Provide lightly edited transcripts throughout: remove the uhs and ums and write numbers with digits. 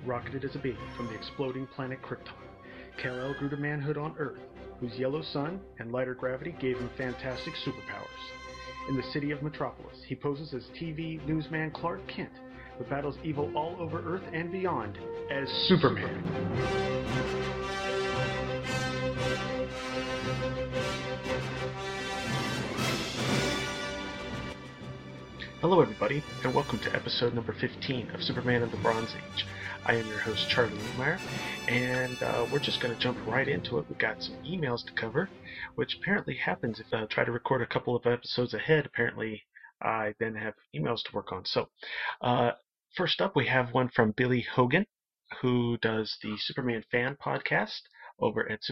rocketed as a baby from the exploding planet Krypton. Kal-El grew to manhood on Earth, whose yellow sun and lighter gravity gave him fantastic superpowers. In the city of Metropolis, he poses as TV newsman Clark Kent, but battles evil all over Earth and beyond as Superman. Hello everybody, and welcome to episode number 15 of Superman of the Bronze Age. I am your host, Charlie Wiedemeyer, and we're just going to jump right into it. We've got some emails to cover, which apparently happens if I try to record a couple of episodes ahead. Apparently, I then have emails to work on. So, first up, we have one from Billy Hogan, who does the Superman Fan Podcast over at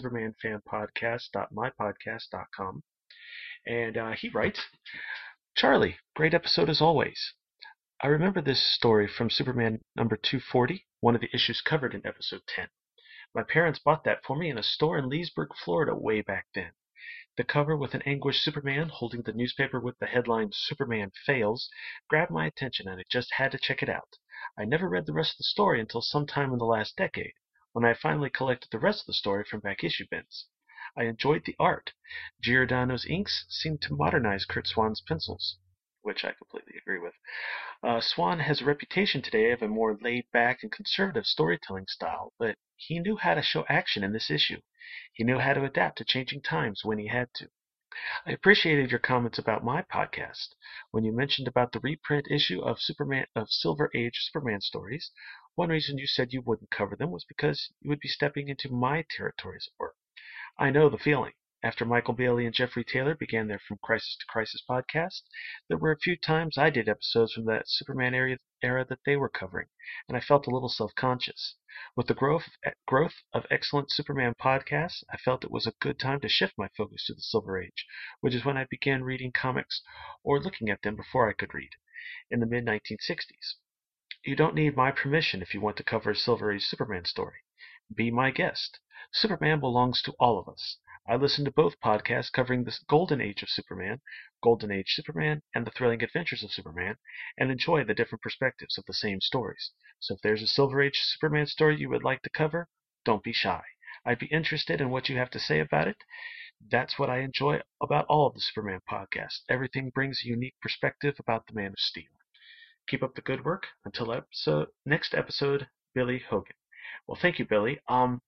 supermanfanpodcast.mypodcast.com. And he writes, Charlie, great episode as always. I remember this story from Superman number 240, one of the issues covered in episode 10. My parents bought that for me in a store in Leesburg, Florida way back then. The cover with an anguished Superman holding the newspaper with the headline Superman Fails grabbed my attention and I just had to check it out. I never read the rest of the story until sometime in the last decade, when I finally collected the rest of the story from back issue bins. I enjoyed the art. Giordano's inks seemed to modernize Curt Swan's pencils, which I completely agree with. Swan has a reputation today of a more laid-back and conservative storytelling style, but he knew how to show action in this issue. He knew how to adapt to changing times when he had to. I appreciated your comments about my podcast. When you mentioned about the reprint issue of Silver Age Superman stories, one reason you said you wouldn't cover them was because you would be stepping into my territories of work. I know the feeling. After Michael Bailey and Jeffrey Taylor began their From Crisis to Crisis podcast, there were a few times I did episodes from that Superman era that they were covering, and I felt a little self-conscious. With the growth of excellent Superman podcasts, I felt it was a good time to shift my focus to the Silver Age, which is when I began reading comics or looking at them before I could read, in the mid-1960s. You don't need my permission if you want to cover a Silver Age Superman story. Be my guest. Superman belongs to all of us. I listen to both podcasts covering the Golden Age of Superman, Golden Age Superman, and the Thrilling Adventures of Superman, and enjoy the different perspectives of the same stories. So if there's a Silver Age Superman story you would like to cover, don't be shy. I'd be interested in what you have to say about it. That's what I enjoy about all of the Superman podcasts. Everything brings a unique perspective about the Man of Steel. Keep up the good work. Until next episode, Billy Hogan. Well, thank you, Billy.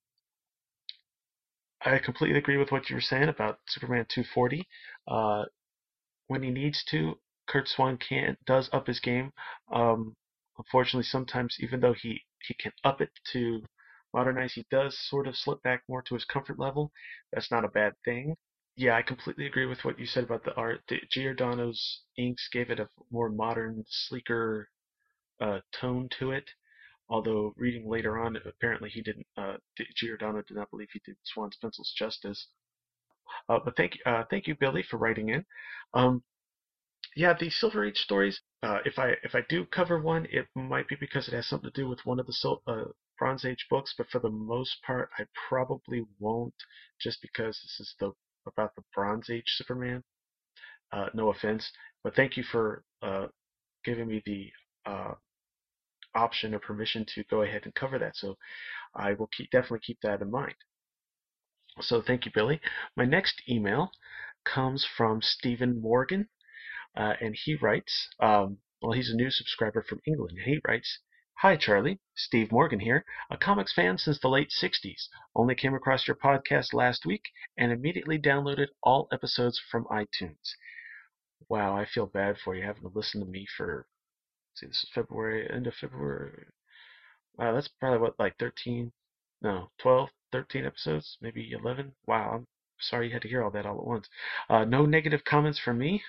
I completely agree with what you were saying about Superman 240. When he needs to, Curt Swan does up his game. Unfortunately, sometimes even though he can up it to modernize, he does sort of slip back more to his comfort level. That's not a bad thing. Yeah, I completely agree with what you said about the art. Giordano's inks gave it a more modern, sleeker tone to it. Although reading later on, apparently he didn't. Giordano did not believe he did Swan's pencils justice. But thank you, Billy, for writing in. Yeah, the Silver Age stories. If I do cover one, it might be because it has something to do with one of the Bronze Age books. But for the most part, I probably won't, just because this is about the Bronze Age Superman. No offense, but thank you for giving me the option or permission to go ahead and cover that. So I will definitely keep that in mind. So thank you, Billy. My next email comes from Stephen Morgan, and he writes, he's a new subscriber from England, and he writes, Hi, Charlie. Steve Morgan here, a comics fan since the late 60s. Only came across your podcast last week and immediately downloaded all episodes from iTunes. Wow, I feel bad for you having to listen to me for, this is February, end of February. Wow, that's probably like 12, 13 episodes, maybe 11. Wow, I'm sorry you had to hear all that all at once. No negative comments from me.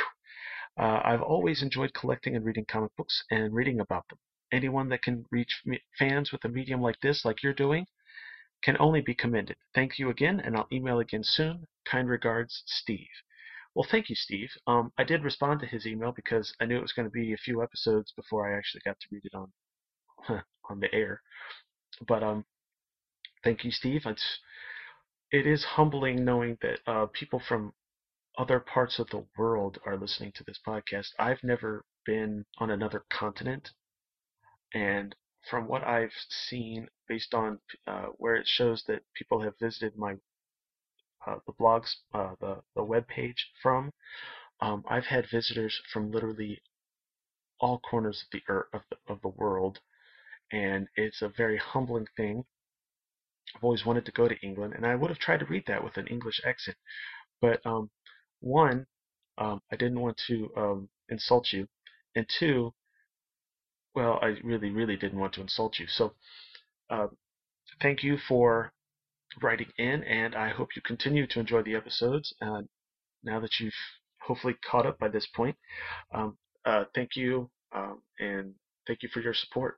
I've always enjoyed collecting and reading comic books and reading about them. Anyone that can reach fans with a medium like this, like you're doing, can only be commended. Thank you again, and I'll email again soon. Kind regards, Steve. Well, thank you, Steve. I did respond to his email because I knew it was going to be a few episodes before I actually got to read it on the air. But thank you, Steve. It is humbling knowing that people from other parts of the world are listening to this podcast. I've never been on another continent, and from what I've seen, based on where it shows that people have visited my the blogs, the web page from, I've had visitors from literally all corners of the earth, of the world, and it's a very humbling thing. I've always wanted to go to England, and I would have tried to read that with an English accent, but one, I didn't want to insult you, and two, well, I really, really didn't want to insult you. So, uh, thank you for writing in, and I hope you continue to enjoy the episodes. Now that you've hopefully caught up by this point, um, thank you, and thank you for your support.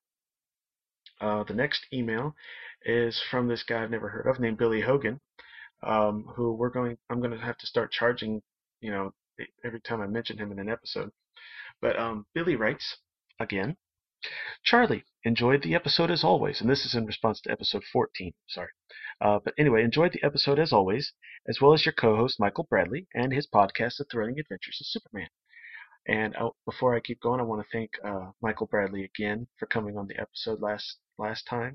The next email is from this guy I've never heard of named Billy Hogan, who I'm going to have to start charging, every time I mention him in an episode. But Billy writes again. Charlie, enjoyed the episode as always, and this is in response to episode 14. Sorry. But anyway, enjoyed the episode as always, as well as your co-host Michael Bradley and his podcast, The Thrilling Adventures of Superman. And before I keep going, I want to thank Michael Bradley again for coming on the episode last time.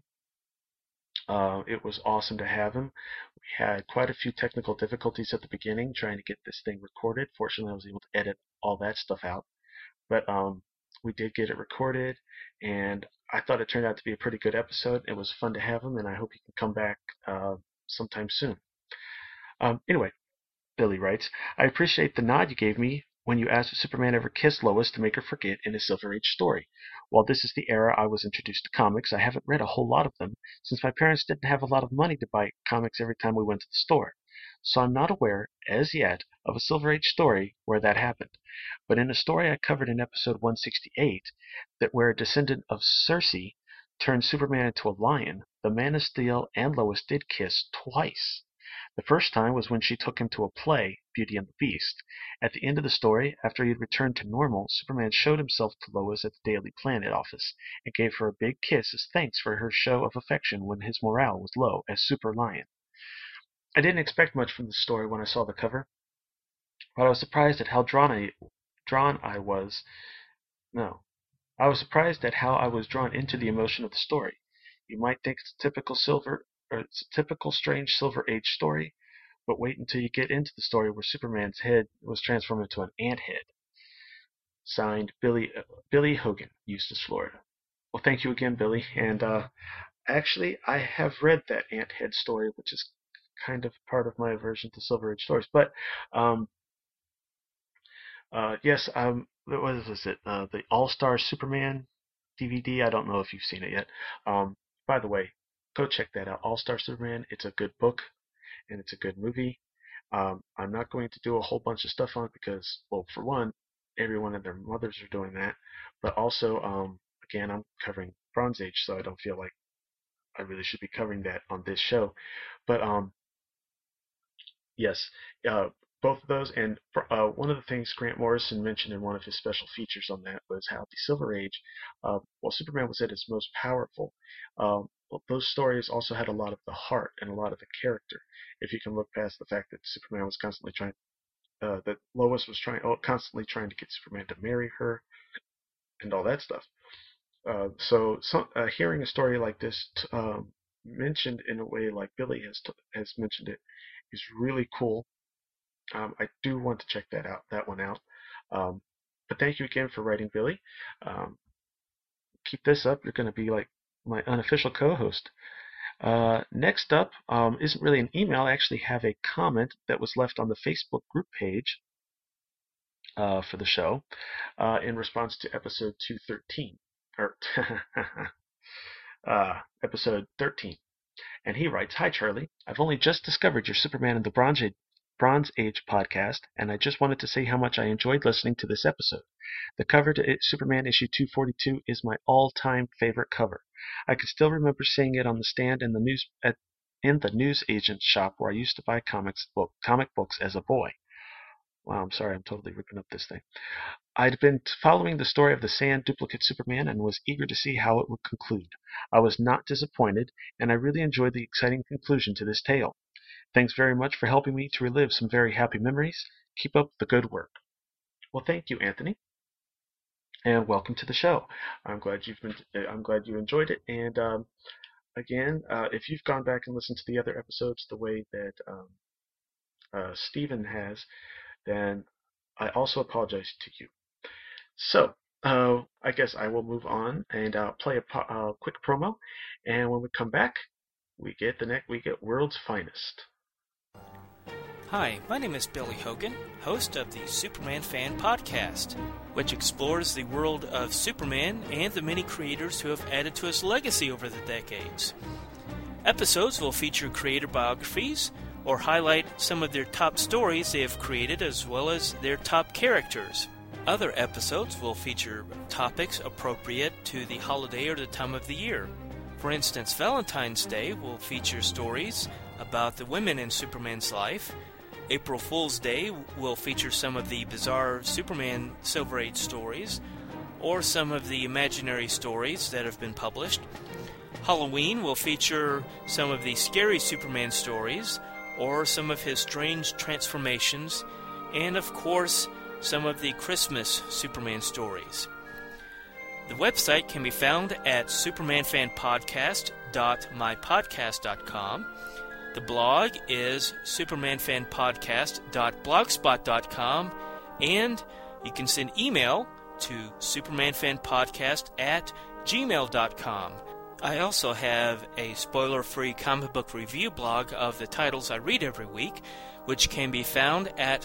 It was awesome to have him. We had quite a few technical difficulties at the beginning trying to get this thing recorded. Fortunately, I was able to edit all that stuff out. But we did get it recorded, and I thought it turned out to be a pretty good episode. It was fun to have him, and I hope he can come back sometime soon. Anyway, Billy writes, I appreciate the nod you gave me when you asked if Superman ever kissed Lois to make her forget in his Silver Age story. While this is the era I was introduced to comics, I haven't read a whole lot of them, since my parents didn't have a lot of money to buy comics every time we went to the store. So I'm not aware, as yet, of a Silver Age story where that happened. But in a story I covered in episode 168, that where a descendant of Circe turned Superman into a lion, the Man of Steel and Lois did kiss twice. The first time was when she took him to a play, Beauty and the Beast. At the end of the story, after he had returned to normal, Superman showed himself to Lois at the Daily Planet office and gave her a big kiss as thanks for her show of affection when his morale was low as Super Lion. I didn't expect much from the story when I saw the cover, but I was surprised at how I was. No, I was surprised at how I was drawn into the emotion of the story. You might think it's a typical strange Silver Age story, but wait until you get into the story where Superman's head was transformed into an ant head. Signed, Billy Hogan, Eustis, Florida. Well, thank you again, Billy. And actually, I have read that ant head story, which is kind of part of my aversion to Silver Age stories. But yes, what was it? The All Star Superman DVD. I don't know if you've seen it yet. By the way, go check that out. All Star Superman. It's a good book and it's a good movie. I'm not going to do a whole bunch of stuff on it because, well, for one, everyone and their mothers are doing that. But also, again, I'm covering Bronze Age, so I don't feel like I really should be covering that on this show. But yes, both of those, and one of the things Grant Morrison mentioned in one of his special features on that was how the Silver Age, while Superman was at its most powerful, those stories also had a lot of the heart and a lot of the character. If you can look past the fact that Superman was constantly that Lois was constantly trying to get Superman to marry her and all that stuff. Hearing a story like this mentioned in a way like Billy has mentioned it is really cool. I do want to check that one out. But thank you again for writing, Billy. Keep this up. You're going to be like my unofficial co-host. Next up isn't really an email. I actually have a comment that was left on the Facebook group page for the show in response to episode 213 or episode 13. And he writes, Hi, Charlie. I've only just discovered your Superman and the Bronze Age podcast, and I just wanted to say how much I enjoyed listening to this episode. The cover to Superman issue 242 is my all-time favorite cover. I can still remember seeing it on the stand in the news agent's shop where I used to buy comic books as a boy. Wow, I'm sorry, I'm totally ripping up this thing. I'd been following the story of the Sand duplicate Superman and was eager to see how it would conclude. I was not disappointed, and I really enjoyed the exciting conclusion to this tale. Thanks very much for helping me to relive some very happy memories. Keep up the good work. Well, thank you, Anthony. and welcome to the show. I'm glad you enjoyed it. And again, if you've gone back and listened to the other episodes the way that Stephen has, then I also apologize to you. So, I guess I will move on and play a quick promo, and when we come back, we get World's Finest. Hi, my name is Billy Hogan, host of the Superman Fan Podcast, which explores the world of Superman and the many creators who have added to his legacy over the decades. Episodes will feature creator biographies or highlight some of their top stories they have created as well as their top characters. Other episodes will feature topics appropriate to the holiday or the time of the year. For instance, Valentine's Day will feature stories about the women in Superman's life. April Fool's Day will feature some of the bizarre Superman Silver Age stories, or some of the imaginary stories that have been published. Halloween will feature some of the scary Superman stories, or some of his strange transformations, and of course, some of the Christmas Superman stories. The website can be found at supermanfanpodcast.mypodcast.com. The blog is supermanfanpodcast.blogspot.com, and you can send email to supermanfanpodcast@gmail.com. I also have a spoiler-free comic book review blog of the titles I read every week, which can be found at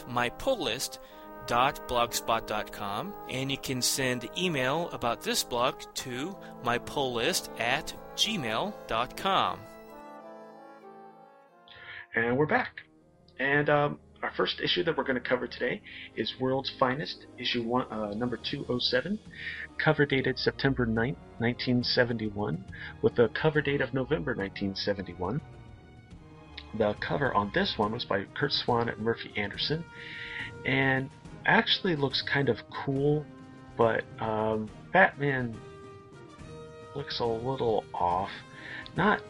mypulllist.blogspot.com, and you can send email about this blog to mypulllist@gmail.com. And we're back. And our first issue that we're going to cover today is World's Finest, issue number 207, cover dated September 9th, 1971, with a cover date of November 1971. The cover on this one was by Curt Swan and Murphy Anderson, and actually looks kind of cool, but Batman looks a little off. Not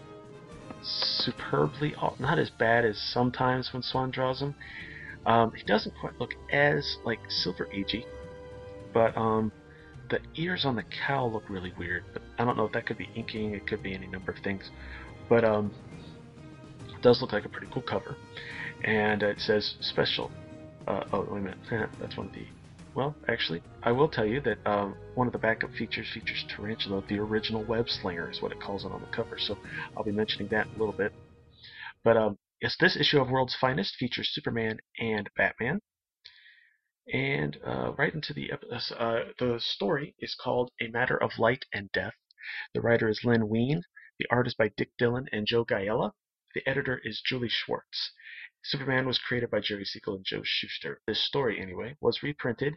superbly off, not as bad as sometimes when Swan draws him. He doesn't quite look as like Silver Agey, but the ears on the cowl look really weird. But I don't know if that could be inking, it could be any number of things. But it does look like a pretty cool cover, and it says special. Oh, wait a minute, that's one of the. Well, actually, I will tell you that one of the backup features Tarantula, the original web slinger, is what it calls it on the cover. So I'll be mentioning that in a little bit. But yes, this issue of World's Finest features Superman and Batman. And right into the story is called A Matter of Light and Death. The writer is Len Wein. The art is by Dick Dillon and Joe Giella. The editor is Julie Schwartz. Superman was created by Jerry Siegel and Joe Shuster. This story, anyway, was reprinted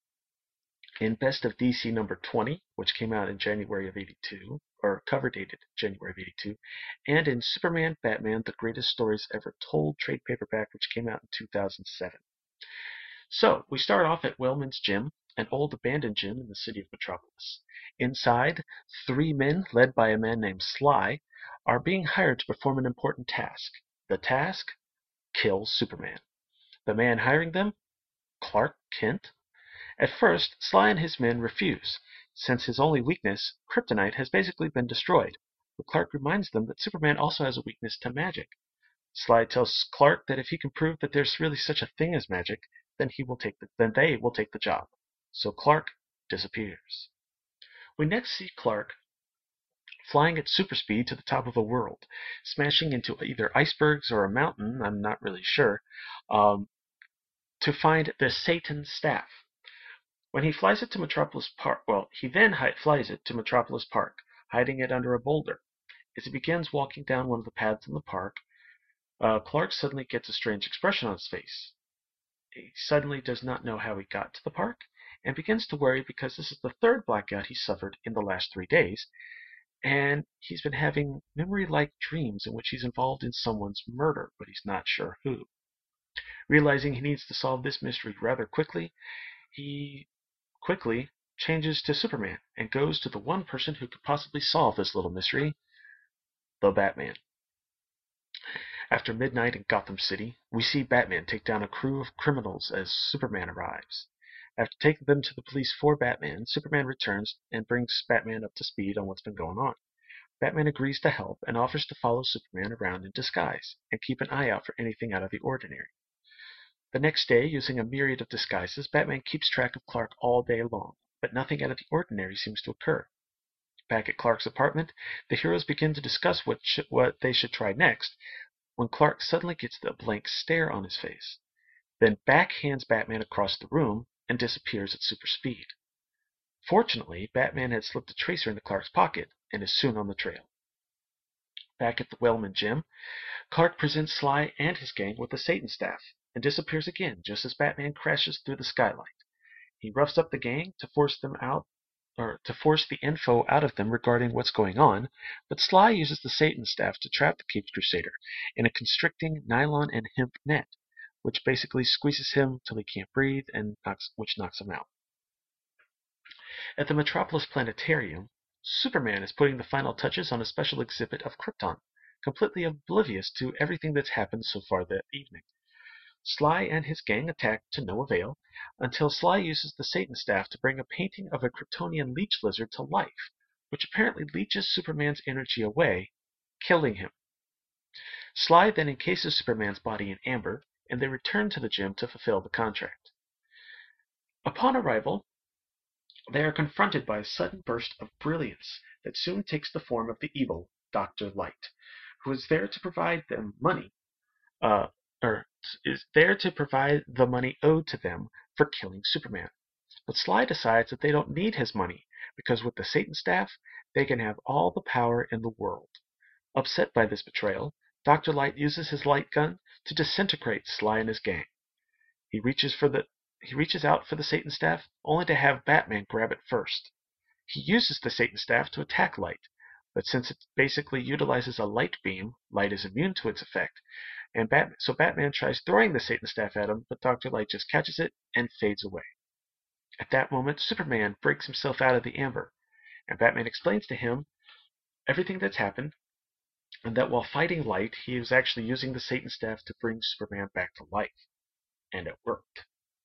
in Best of DC number 20, which came out in January of '82, or cover dated January of '82, and in Superman, Batman, The Greatest Stories Ever Told trade paperback, which came out in 2007. So, we start off at Wellman's Gym, an old abandoned gym in the city of Metropolis. Inside, 3 men, led by a man named Sly, are being hired to perform an important task. The task? Kill Superman. The man hiring them? Clark Kent. At first, Sly and his men refuse, since his only weakness, kryptonite, has basically been destroyed. But Clark reminds them that Superman also has a weakness to magic. Sly tells Clark that if he can prove that there's really such a thing as magic, then they will take the job. So Clark disappears. We next see Clark flying at super speed to the top of a world, smashing into either icebergs or a mountain, I'm not really sure, to find the Satan Staff. When he flies it to Metropolis Park, he then flies it to Metropolis Park, hiding it under a boulder. As he begins walking down one of the paths in the park, Clark suddenly gets a strange expression on his face. He suddenly does not know how he got to the park, and begins to worry because this is the 3rd blackout he suffered in the last 3 days, and he's been having memory-like dreams in which he's involved in someone's murder, but he's not sure who. Realizing he needs to solve this mystery rather quickly, he quickly changes to Superman and goes to the one person who could possibly solve this little mystery, the Batman. After midnight in Gotham City, we see Batman take down a crew of criminals as Superman arrives. After taking them to the police for Batman, Superman returns and brings Batman up to speed on what's been going on. Batman agrees to help and offers to follow Superman around in disguise and keep an eye out for anything out of the ordinary. The next day, using a myriad of disguises, Batman keeps track of Clark all day long, but nothing out of the ordinary seems to occur. Back at Clark's apartment, the heroes begin to discuss what they should try next, when Clark suddenly gets the blank stare on his face, then backhands Batman across the room and disappears at super speed. Fortunately, Batman had slipped a tracer into Clark's pocket and is soon on the trail. Back at the Wellman gym, Clark presents Sly and his gang with the Satan staff and disappears again just as Batman crashes through the skylight. He roughs up the gang to force the info out of them regarding what's going on, but Sly uses the Satan staff to trap the Caped Crusader in a constricting nylon and hemp net, which basically squeezes him till he can't breathe and which knocks him out. At the Metropolis Planetarium, Superman is putting the final touches on a special exhibit of Krypton, completely oblivious to everything that's happened so far that evening. Sly and his gang attack to no avail, until Sly uses the Satan staff to bring a painting of a Kryptonian leech lizard to life, which apparently leeches Superman's energy away, killing him. Sly then encases Superman's body in amber, and they return to the gym to fulfill the contract. Upon arrival, they are confronted by a sudden burst of brilliance that soon takes the form of the evil Dr. Light, who is there to provide them money, is there to provide the money owed to them for killing Superman. But Sly decides that they don't need his money, because with the Satan staff, they can have all the power in the world. Upset by this betrayal, Dr. Light uses his light gun to disintegrate Sly and his gang. He reaches out for the Satan staff, only to have Batman grab it first. He uses the Satan staff to attack Light, but since it basically utilizes a light beam, Light is immune to its effect, and so Batman tries throwing the Satan staff at him, but Dr. Light just catches it and fades away. At that moment, Superman breaks himself out of the amber, and Batman explains to him everything that's happened, and that while fighting Light, he was actually using the Satan staff to bring Superman back to life. And it worked.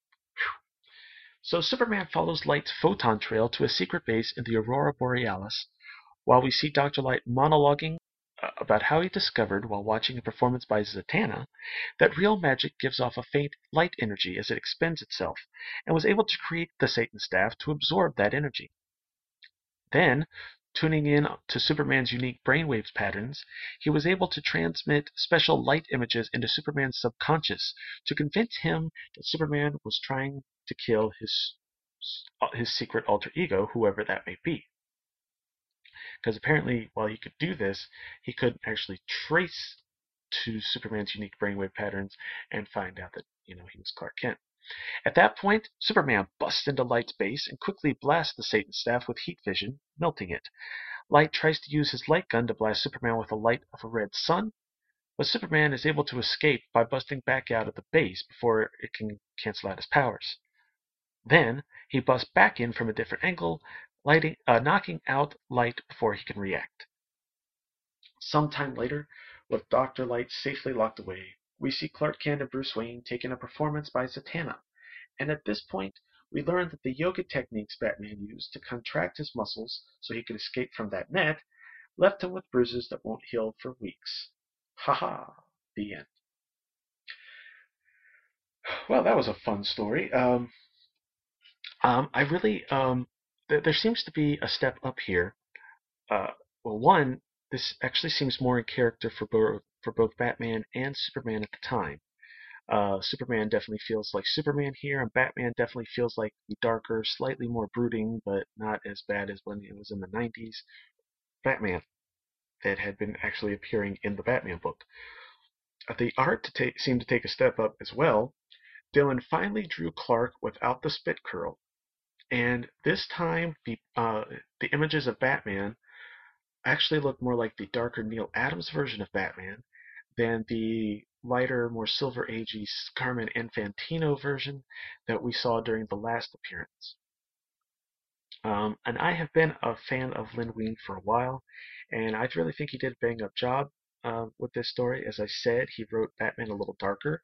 So Superman follows Light's photon trail to a secret base in the Aurora Borealis, while we see Dr. Light monologuing about how he discovered, while watching a performance by Zatanna, that real magic gives off a faint light energy as it expends itself, and was able to create the Satan staff to absorb that energy. Then, tuning in to Superman's unique brainwaves patterns, he was able to transmit special light images into Superman's subconscious to convince him that Superman was trying to kill his secret alter ego, whoever that may be. Because apparently, while he could do this, he couldn't actually trace to Superman's unique brainwave patterns and find out that, he was Clark Kent. At that point, Superman busts into Light's base and quickly blasts the Satan staff with heat vision, melting it. Light tries to use his light gun to blast Superman with the light of a red sun, but Superman is able to escape by busting back out of the base before it can cancel out his powers. Then, he busts back in from a different angle, knocking out Light before he can react. Sometime later, with Dr. Light safely locked away, we see Clark Kent and Bruce Wayne taking a performance by Zatanna, and at this point, we learn that the yoga techniques Batman used to contract his muscles so he could escape from that net left him with bruises that won't heal for weeks. Haha, the end. Well, that was a fun story. I really, there seems to be a step up here. One, this actually seems more in character for both Batman and Superman at the time. Superman definitely feels like Superman here, and Batman definitely feels like the darker, slightly more brooding, but not as bad as when it was in the 90s, Batman that had been actually appearing in the Batman book. The art seemed to take a step up as well. Dillon finally drew Clark without the spit curl, and this time the images of Batman actually look more like the darker Neil Adams version of Batman than the lighter, more Silver Agey Carmine Infantino version that we saw during the last appearance. And I have been a fan of Len Wein for a while, and I really think he did a bang-up job with this story. As I said, he wrote Batman a little darker,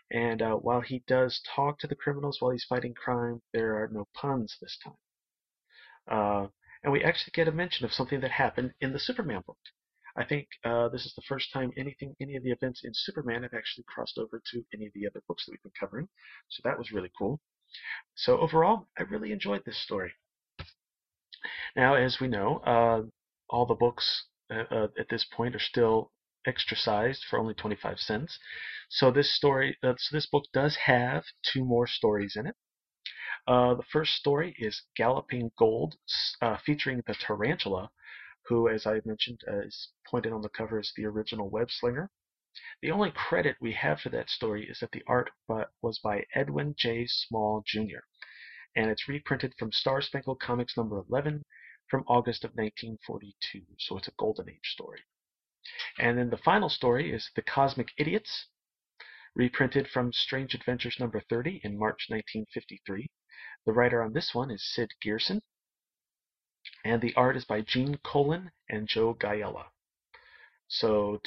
And while he does talk to the criminals while he's fighting crime, there are no puns this time. And we actually get a mention of something that happened in the Superman book. I think this is the first time any of the events in Superman have actually crossed over to any of the other books that we've been covering. So that was really cool. So overall, I really enjoyed this story. Now, as we know, all the books at this point are still extra sized for only 25 cents. So this book does have 2 more stories in it. The first story is Galloping Gold, featuring the Tarantula, who, as I mentioned, is pointed on the cover as the original web slinger. The only credit we have for that story is that the art was by Edwin J. Small Jr., and it's reprinted from Star Spangled Comics number 11 from August of 1942, so it's a Golden Age story. And then the final story is The Cosmic Idiots, reprinted from Strange Adventures number 30 in March 1953. The writer on this one is Sid Gearson, and the art is by Gene Colan and Joe Giella. So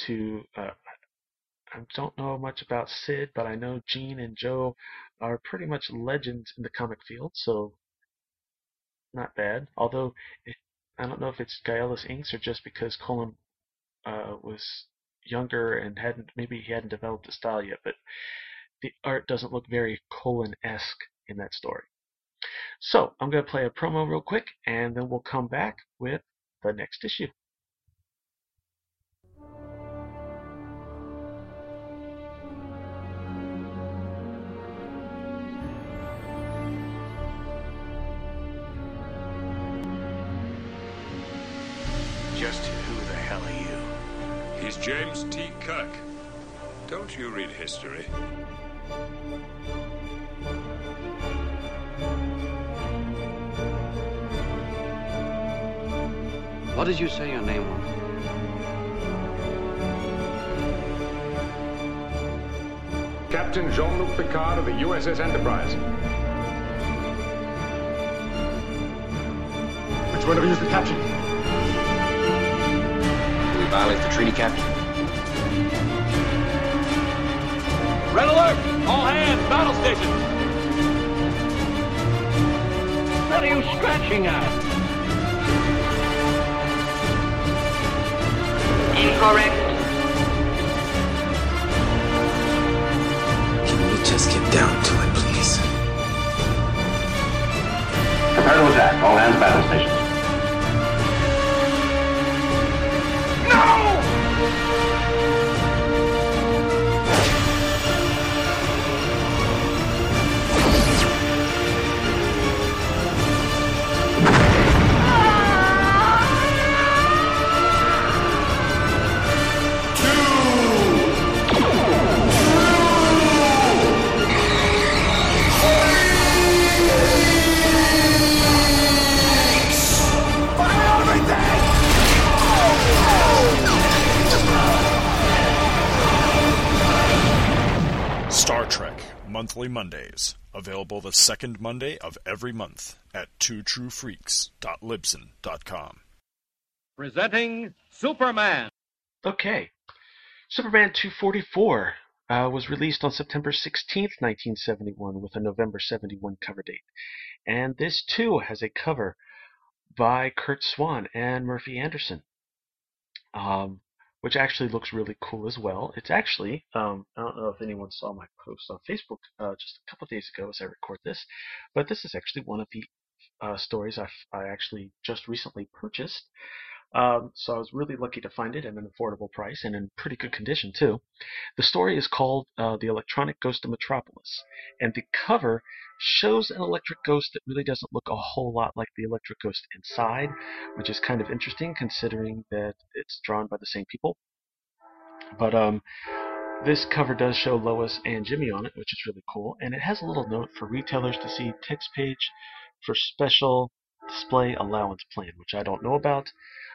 I don't know much about Sid, but I know Gene and Joe are pretty much legends in the comic field, so not bad. Although I don't know if it's Giella's inks or just because Colan was younger and maybe he hadn't developed a style yet, but the art doesn't look very Colan-esque in that story. So I'm going to play a promo real quick, and then we'll come back with the next issue. Just who the hell are you? He's James T. Kirk. Don't you read history? What did you say your name was? Captain Jean-Luc Picard of the USS Enterprise. Which one of you is the captain? Did we violate the treaty, Captain? Red alert! All hands, battle station! What are you scratching at? Incorrect. Can we just get down to it, please? Prepare to attack. All hands battle stations. Star Trek Monthly Mondays, available the second Monday of every month at twotruefreaks.libsyn.com. Presenting Superman. Okay, Superman 244 was released on September 16th, 1971, with a November 71 cover date. And this, too, has a cover by Curt Swan and Murphy Anderson, which actually looks really cool as well. It's actually, I don't know if anyone saw my post on Facebook just a couple of days ago as I record this, but this is actually one of the stories I actually just recently purchased. So I was really lucky to find it at an affordable price and in pretty good condition too. The story is called The Electronic Ghost of Metropolis, and the cover shows an electric ghost that really doesn't look a whole lot like the electric ghost inside, which is kind of interesting considering that it's drawn by the same people. But this cover does show Lois and Jimmy on it, which is really cool, and it has a little note for retailers to see text page for special display allowance plan, which I don't know about,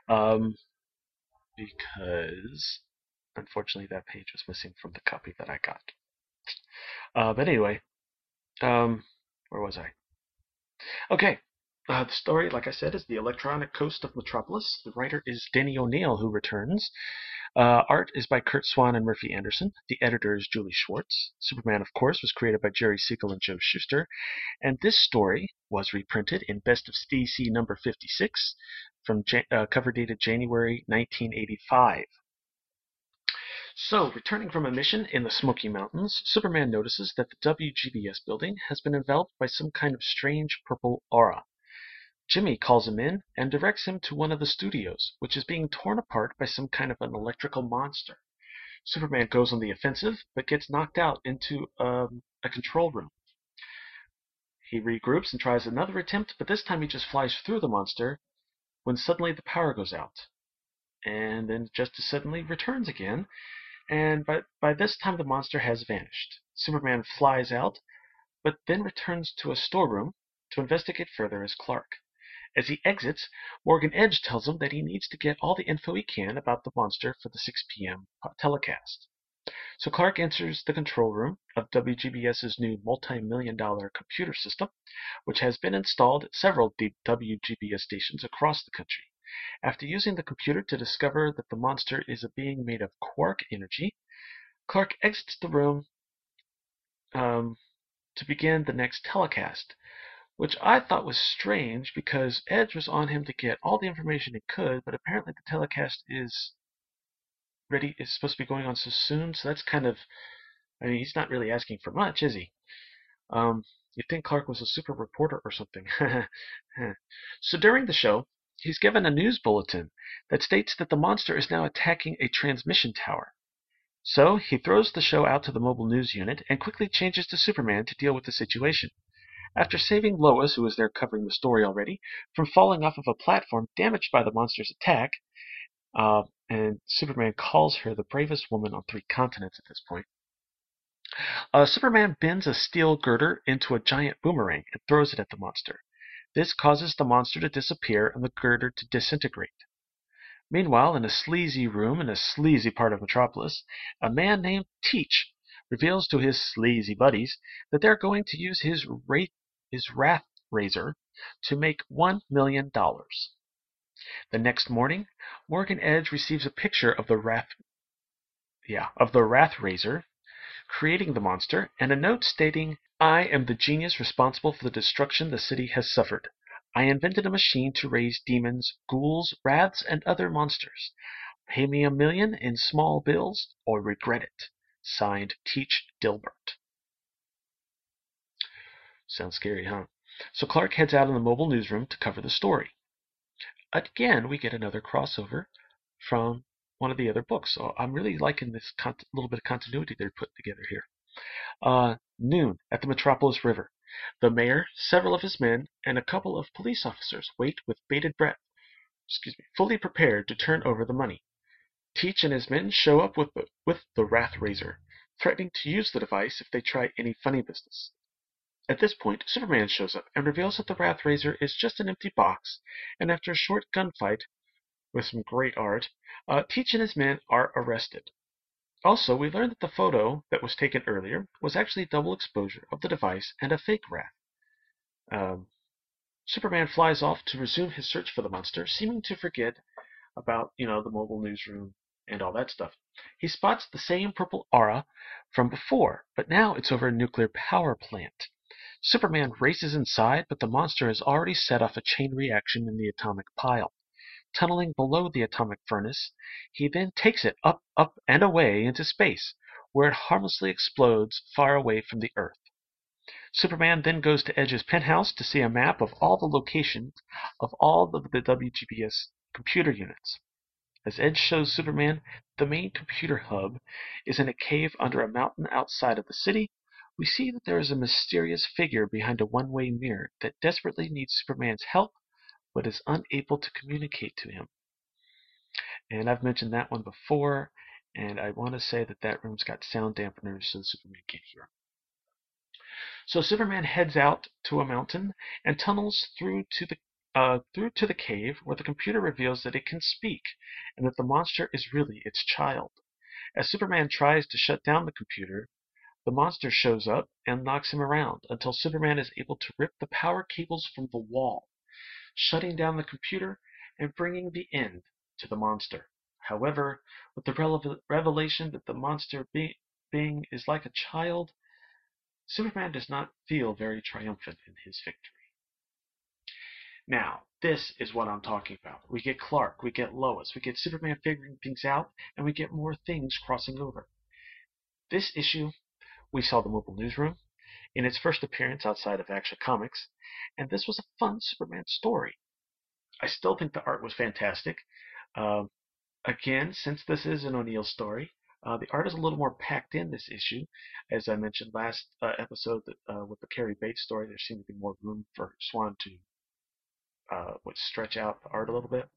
because unfortunately that page was missing from the copy that I got. But anyway, where was I? Okay, the story, like I said, is The Electronic Ghost of Metropolis. The writer is Denny O'Neil, who returns. Art is by Kurt Swan and Murphy Anderson. The editor is Julie Schwartz. Superman, of course, was created by Jerry Siegel and Joe Shuster. And this story was reprinted in Best of DC number 56 from cover dated January 1985. So, returning from a mission in the Smoky Mountains, Superman notices that the WGBS building has been enveloped by some kind of strange purple aura. Jimmy calls him in and directs him to one of the studios, which is being torn apart by some kind of an electrical monster. Superman goes on the offensive, but gets knocked out into a control room. He regroups and tries another attempt, but this time he just flies through the monster when suddenly the power goes out. And then just as suddenly returns again, and by this time the monster has vanished. Superman flies out, but then returns to a storeroom to investigate further as Clark. As he exits, Morgan Edge tells him that he needs to get all the info he can about the monster for the 6 p.m. telecast. So Clark enters the control room of WGBS's new multi-million-dollar computer system, which has been installed at several WGBS stations across the country. After using the computer to discover that the monster is a being made of quark energy, Clark exits the room to begin the next telecast, which I thought was strange because Edge was on him to get all the information he could, but apparently the telecast is supposed to be going on so soon, so that's kind of, I mean, he's not really asking for much, is he? You'd think Clark was a super reporter or something. So during the show, he's given a news bulletin that states that the monster is now attacking a transmission tower. So he throws the show out to the mobile news unit and quickly changes to Superman to deal with the situation. After saving Lois, who was there covering the story already, from falling off of a platform damaged by the monster's attack, and Superman calls her the bravest woman on 3 continents at this point, Superman bends a steel girder into a giant boomerang and throws it at the monster. This causes the monster to disappear and the girder to disintegrate. Meanwhile, in a sleazy room in a sleazy part of Metropolis, a man named Teach reveals to his sleazy buddies that they're going to use his Wrath Razor to make $1 million. The next morning, Morgan Edge receives a picture of the Wrath Razor creating the monster, and a note stating, "I am the genius responsible for the destruction the city has suffered. I invented a machine to raise demons, ghouls, wraths, and other monsters. Pay me $1 million in small bills, or regret it. Signed, Teach Dilbert." Sounds scary, huh? So Clark heads out in the mobile newsroom to cover the story. Again, we get another crossover from one of the other books. So I'm really liking this little bit of continuity they're putting together here. Noon at the Metropolis River. The mayor, several of his men, and a couple of police officers wait with bated breath, fully prepared to turn over the money. Teach and his men show up with the Wrath Razor, threatening to use the device if they try any funny business. At this point, Superman shows up and reveals that the Wrath Razor is just an empty box, and after a short gunfight with some great art, Teach and his men are arrested. Also, we learn that the photo that was taken earlier was actually double exposure of the device and a fake Wrath. Superman flies off to resume his search for the monster, seeming to forget about, the mobile newsroom and all that stuff. He spots the same purple aura from before, but now it's over a nuclear power plant. Superman races inside, but the monster has already set off a chain reaction in the atomic pile. Tunneling below the atomic furnace, he then takes it up, and away into space, where it harmlessly explodes far away from the Earth. Superman then goes to Edge's penthouse to see a map of all the locations of all of the WGBS computer units. As Edge shows Superman, the main computer hub is in a cave under a mountain outside of the city. We see that there is a mysterious figure behind a one-way mirror that desperately needs Superman's help, but is unable to communicate to him. And I've mentioned that one before, and I want to say that room's got sound dampeners so Superman can't hear him. So Superman heads out to a mountain and tunnels through to the cave, where the computer reveals that it can speak and that the monster is really its child. As Superman tries to shut down the computer, the monster shows up and knocks him around until Superman is able to rip the power cables from the wall, shutting down the computer and bringing the end to the monster. However, with the revelation that the monster being is like a child, Superman does not feel very triumphant in his victory. Now, this is what I'm talking about. We get Clark, we get Lois, we get Superman figuring things out, and we get more things crossing over. This issue, we saw the Mobile Newsroom in its first appearance outside of Action Comics, and this was a fun Superman story. I still think the art was fantastic. Again, since this is an O'Neill story, the art is a little more packed in this issue. As I mentioned last episode with the Carrie Bates story, there seemed to be more room for Swan to stretch out the art a little bit.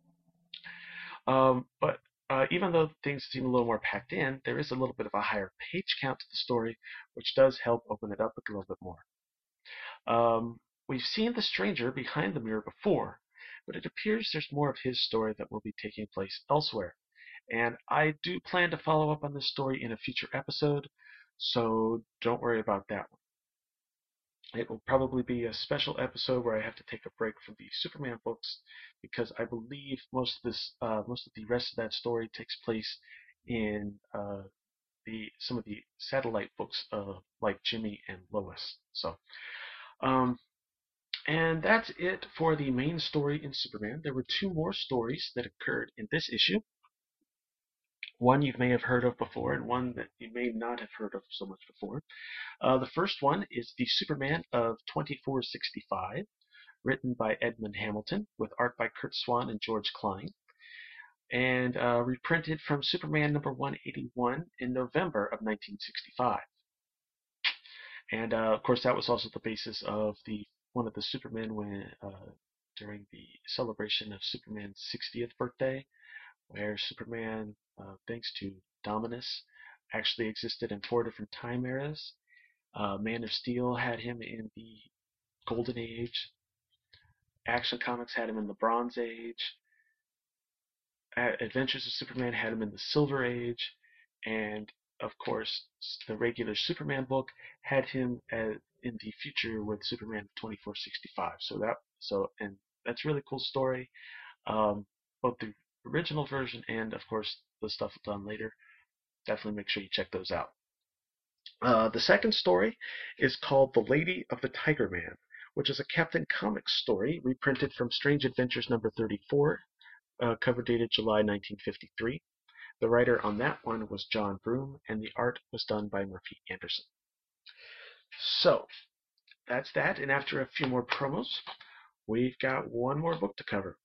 But even though things seem a little more packed in, there is a little bit of a higher page count to the story, which does help open it up a little bit more. We've seen the stranger behind the mirror before, but it appears there's more of his story that will be taking place elsewhere. And I do plan to follow up on this story in a future episode, so don't worry about that one. It will probably be a special episode where I have to take a break from the Superman books, because I believe most of the rest of that story takes place in some of the satellite books like Jimmy and Lois. So, and that's it for the main story in Superman. There were two more stories that occurred in this issue. One you may have heard of before, and one that you may not have heard of so much before. The first one is the Superman of 2465, written by Edmund Hamilton, with art by Curt Swan and George Klein, and reprinted from Superman number 181 in November of 1965. And of course, that was also the basis of one of the Supermen during the celebration of Superman's 60th birthday, where Superman, thanks to Dominus, actually existed in 4 different time eras. Man of Steel had him in the Golden Age. Action Comics had him in the Bronze Age. Adventures of Superman had him in the Silver Age. And, of course, the regular Superman book had him in the future with Superman 2465. And that's a really cool story. Both the original version and, of course, the stuff done later. Definitely make sure you check those out. The second story is called The Lady of the Tiger Man, which is a Captain Comics story reprinted from Strange Adventures number 34, cover dated July 1953. The writer on that one was John Broome, and the art was done by Murphy Anderson. So, that's that, and after a few more promos, we've got one more book to cover.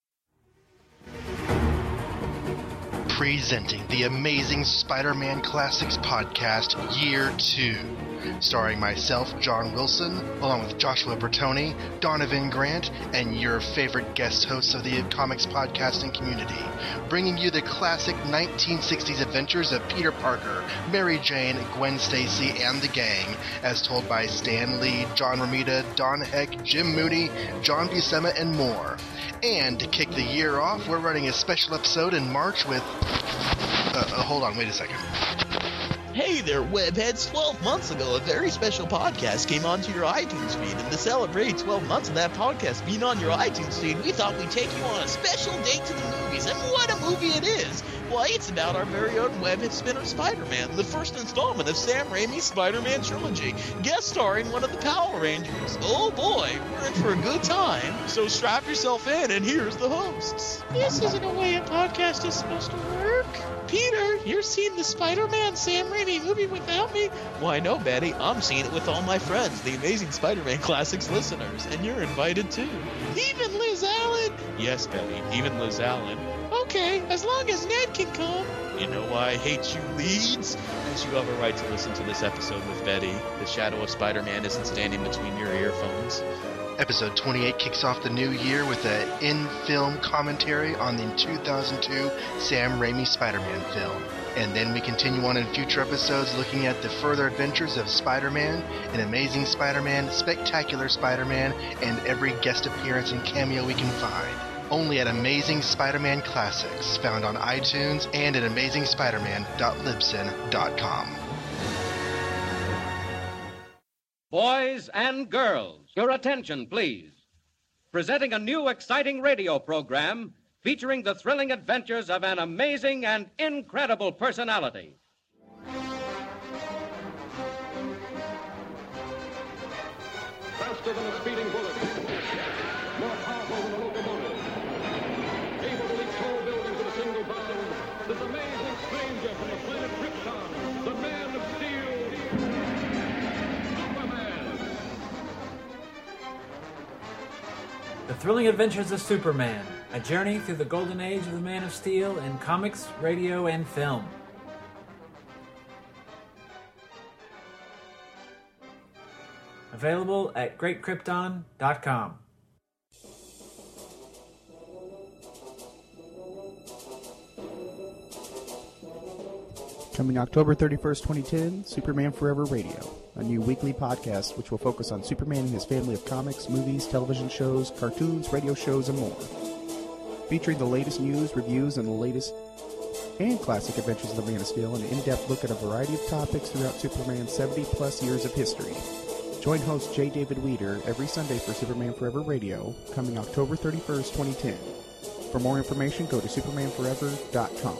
Presenting the Amazing Spider-Man Classics Podcast, Year 2. Starring myself, John Wilson, along with Joshua Bertoni, Donovan Grant, and your favorite guest hosts of the comics podcasting community. Bringing you the classic 1960s adventures of Peter Parker, Mary Jane, Gwen Stacy, and the gang, as told by Stan Lee, John Romita, Don Heck, Jim Mooney, John Buscema, and more. And to kick the year off, we're running a special episode in March with... hold on, wait a second. Hey there, webheads! 12 months ago, a very special podcast came onto your iTunes feed, and to celebrate 12 months of that podcast being on your iTunes feed, we thought we'd take you on a special date to the movies, and what a movie it is! Why, it's about our very own webhead spinner Spider-Man, the first installment of Sam Raimi's Spider-Man trilogy, guest starring one of the Power Rangers. Oh boy, we're in for a good time, so strap yourself in, and here's the hosts. This isn't a way a podcast is supposed to work. Peter, you're seeing the Spider-Man Sam Raimi movie without me? Why no, Betty, I'm seeing it with all my friends, the Amazing Spider-Man Classics listeners, and you're invited too. Even Liz Allen? Yes, Betty, even Liz Allen. Okay, as long as Ned can come. You know why I hate you, Leeds? Because you have a right to listen to this episode with Betty. The shadow of Spider-Man isn't standing between your earphones. Episode 28 kicks off the new year with an in-film commentary on the 2002 Sam Raimi Spider-Man film. And then we continue on in future episodes looking at the further adventures of Spider-Man, an Amazing Spider-Man, Spectacular Spider-Man, and every guest appearance and cameo we can find. Only at Amazing Spider-Man Classics, found on iTunes and at amazingspiderman.libsyn.com. Boys and girls, your attention, please. Presenting a new exciting radio program featuring the thrilling adventures of an amazing and incredible personality. Faster than a speeding bullet. More powerful than a locomotive. Able to leap tall buildings in a single bound. This amazing stranger from the planet Krypton, the Man of Steel, Superman. The Thrilling Adventures of Superman, a journey through the golden age of the Man of Steel in comics, radio, and film. Available at GreatKrypton.com. Coming October 31st, 2010, Superman Forever Radio, a new weekly podcast which will focus on Superman and his family of comics, movies, television shows, cartoons, radio shows, and more. Featuring the latest news, reviews, and the latest and classic adventures of the Man of Steel, and an in-depth look at a variety of topics throughout Superman's 70-plus years of history. Join host J. David Weeder every Sunday for Superman Forever Radio, coming October 31st, 2010. For more information, go to supermanforever.com.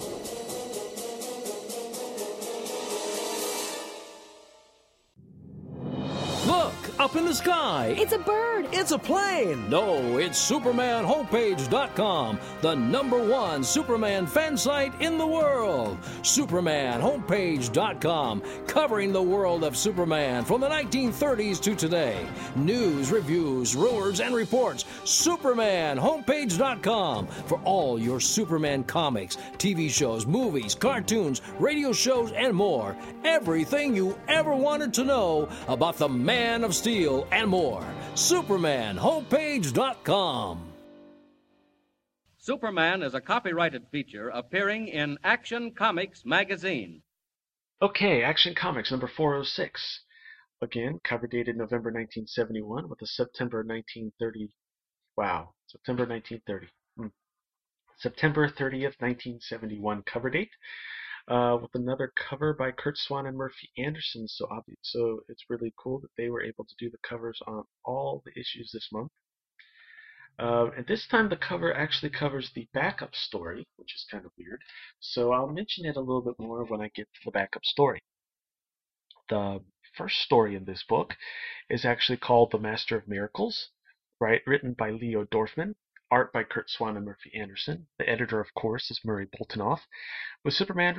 Up in the sky. It's a bird. It's a plane. No, it's SupermanHomepage.com, the #1 Superman fan site in the world. SupermanHomepage.com, covering the world of Superman from the 1930s to today. News, reviews, rumors, and reports. SupermanHomepage.com for all your Superman comics, TV shows, movies, cartoons, radio shows, and more. Everything you ever wanted to know about the Man of Steel and more. SupermanHomepage.com. Superman is a copyrighted feature appearing in Action Comics magazine. Okay, Action Comics number 406. Again, cover dated November 1971 with a September 1930. Wow, September 1930. September 30th, 1971 cover date. With another cover by Curt Swan and Murphy Anderson. So it's really cool that they were able to do the covers on all the issues this month. And this time the cover actually covers the backup story, which is kind of weird. So I'll mention it a little bit more when I get to the backup story. The first story in this book is actually called The Master of Miracles, written by Leo Dorfman. Art by Curt Swan and Murphy Anderson. The editor, of course, is Murray Boltinoff. With Superman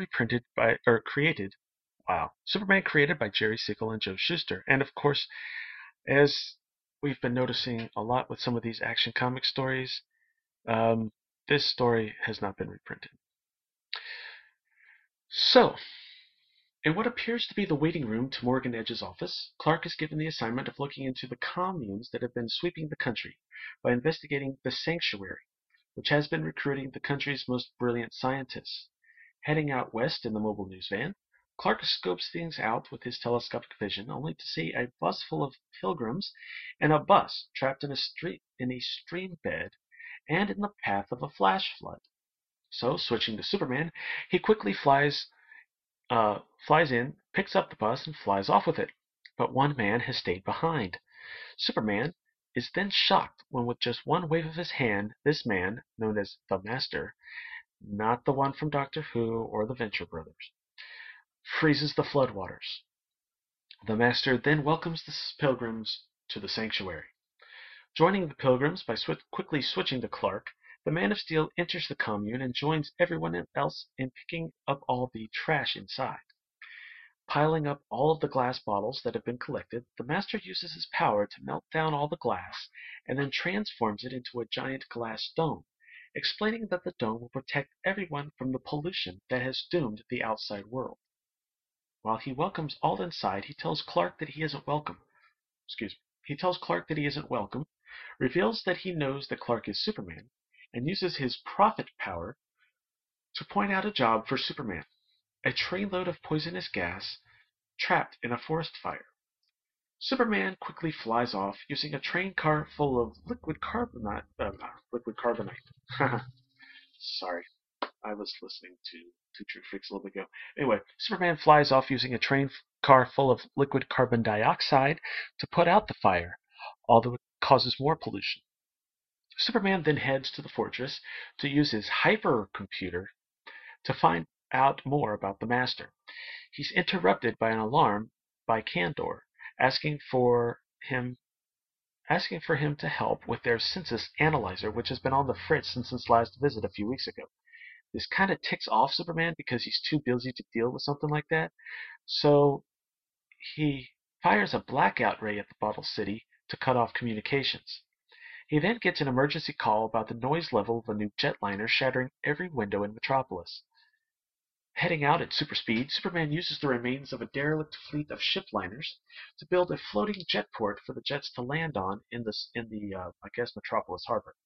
Superman created by Jerry Siegel and Joe Shuster. And of course, as we've been noticing a lot with some of these Action Comics stories, this story has not been reprinted. So, in what appears to be the waiting room to Morgan Edge's office, Clark is given the assignment of looking into the communes that have been sweeping the country by investigating the Sanctuary, which has been recruiting the country's most brilliant scientists. Heading out west in the mobile news van, Clark scopes things out with his telescopic vision, only to see a bus full of pilgrims and a bus trapped in a stream bed and in the path of a flash flood. So, switching to Superman, he quickly flies in, picks up the bus, and flies off with it. But one man has stayed behind. Superman is then shocked when, with just one wave of his hand, this man, known as the Master, not the one from Doctor Who or the Venture Brothers, freezes the floodwaters. The Master then welcomes the pilgrims to the Sanctuary. Joining the pilgrims by quickly switching to Clark, the Man of Steel enters the commune and joins everyone else in picking up all the trash inside. Piling up all of the glass bottles that have been collected, the Master uses his power to melt down all the glass and then transforms it into a giant glass dome, explaining that the dome will protect everyone from the pollution that has doomed the outside world. While he welcomes all inside, he tells Clark that he isn't welcome. Reveals that he knows that Clark is Superman, and uses his prophet power to point out a job for Superman, a trainload of poisonous gas trapped in a forest fire. Superman quickly flies off using a train car full of liquid carbonite. Sorry, I was listening to Two True Freaks a little bit ago. Anyway, Superman flies off using a train car full of liquid carbon dioxide to put out the fire, although it causes more pollution. Superman then heads to the fortress to use his hypercomputer to find out more about the Master. He's interrupted by an alarm by Kandor, asking for him to help with their census analyzer, which has been on the fritz since his last visit a few weeks ago. This kind of ticks off Superman because he's too busy to deal with something like that. So he fires a blackout ray at the Bottle City to cut off communications. He then gets an emergency call about the noise level of a new jetliner shattering every window in Metropolis. Heading out at super speed, Superman uses the remains of a derelict fleet of ship liners to build a floating jet port for the jets to land on in the Metropolis harbor.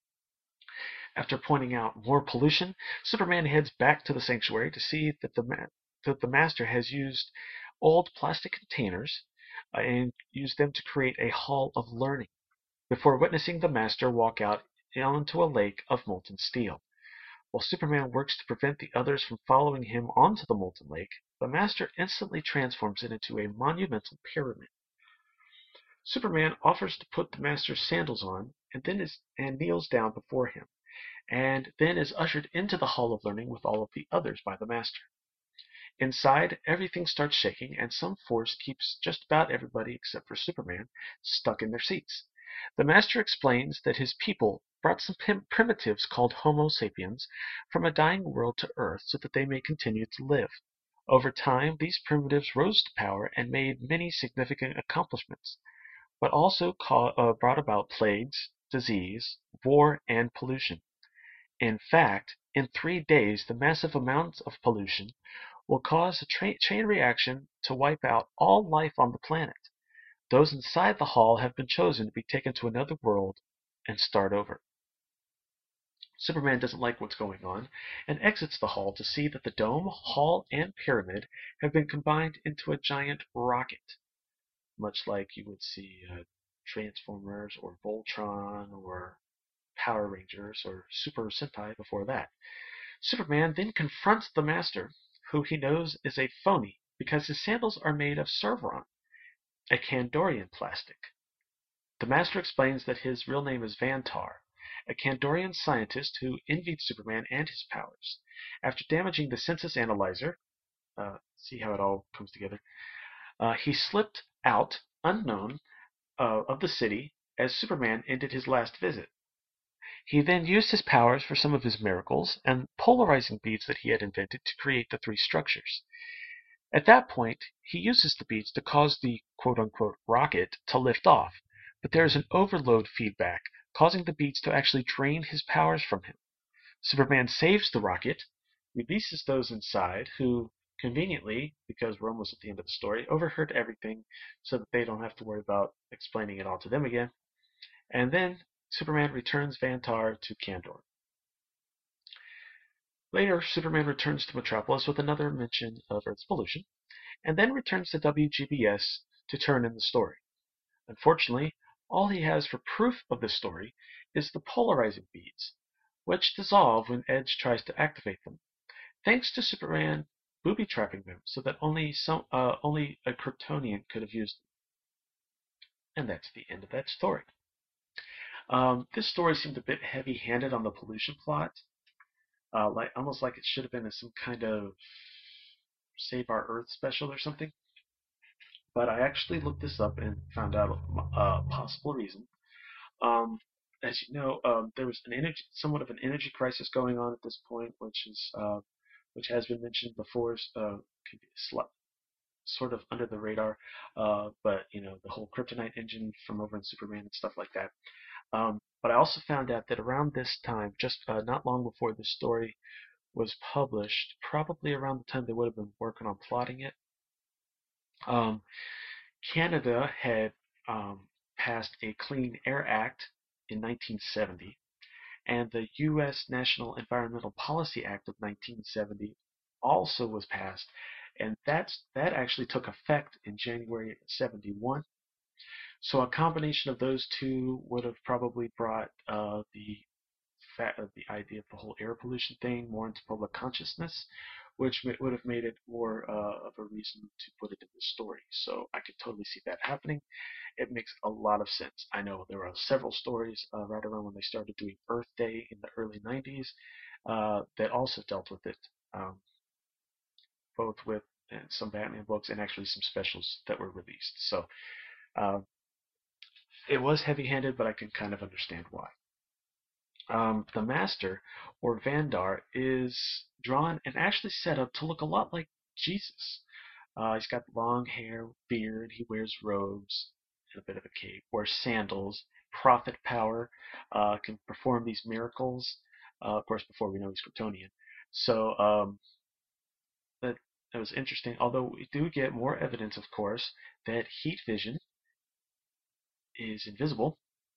After pointing out more pollution, Superman heads back to the sanctuary to see that the Master has used old plastic containers and used them to create a hall of learning, before witnessing the Master walk out onto a lake of molten steel. While Superman works to prevent the others from following him onto the molten lake, the Master instantly transforms it into a monumental pyramid. Superman offers to put the Master's sandals on and kneels down before him, and then is ushered into the Hall of Learning with all of the others by the Master. Inside, everything starts shaking, and some force keeps just about everybody except for Superman stuck in their seats. The Master explains that his people brought some primitives called Homo sapiens from a dying world to Earth so that they may continue to live. Over time, these primitives rose to power and made many significant accomplishments, but also brought about plagues, disease, war, and pollution. In fact, in 3 days, the massive amounts of pollution will cause a chain reaction to wipe out all life on the planet. Those inside the hall have been chosen to be taken to another world and start over. Superman doesn't like what's going on and exits the hall to see that the dome, hall, and pyramid have been combined into a giant rocket, much like you would see Transformers or Voltron or Power Rangers or Super Sentai before that. Superman then confronts the Master, who he knows is a phony because his sandals are made of Serveron, a Kandorian plastic. The Master explains that his real name is Vantar, a Kandorian scientist who envied Superman and his powers. After damaging the census analyzer, see how it all comes together, he slipped out, unknown, of the city as Superman ended his last visit. He then used his powers for some of his miracles and polarizing beads that he had invented to create the 3 structures. At that point, he uses the beads to cause the quote-unquote rocket to lift off, but there is an overload feedback, causing the beads to actually drain his powers from him. Superman saves the rocket, releases those inside, who conveniently, because we're almost at the end of the story, overheard everything so that they don't have to worry about explaining it all to them again. And then Superman returns Vantar to Kandor. Later, Superman returns to Metropolis with another mention of Earth's pollution, and then returns to WGBS to turn in the story. Unfortunately, all he has for proof of this story is the polarizing beads, which dissolve when Edge tries to activate them, thanks to Superman booby-trapping them so that only a Kryptonian could have used them. And that's the end of that story. This story seemed a bit heavy-handed on the pollution plot, almost like it should have been some kind of Save Our Earth special or something. But I actually looked this up and found out a possible reason. As you know, there was somewhat of an energy crisis going on at this point, which has been mentioned before. Could be sort of under the radar, but the whole Kryptonite engine from over in Superman and stuff like that. But I also found out that around this time, just not long before this story was published, probably around the time they would have been working on plotting it, Canada had passed a Clean Air Act in 1970, and the U.S. National Environmental Policy Act of 1970 also was passed, and that actually took effect in January 71. So a combination of those two would have probably brought the idea of the whole air pollution thing more into public consciousness, which would have made it more of a reason to put it in the story. So I could totally see that happening. It makes a lot of sense. I know there were several stories right around when they started doing Earth Day in the early 90s that also dealt with it, both with some Batman books and actually some specials that were released. So it was heavy-handed, but I can kind of understand why. The Master, or Vandar, is drawn and actually set up to look a lot like Jesus. He's got long hair, beard, he wears robes, and a bit of a cape, wears sandals, prophet power, can perform these miracles, of course, before we know he's Kryptonian. So that was interesting, although we do get more evidence, of course, that heat vision is invisible,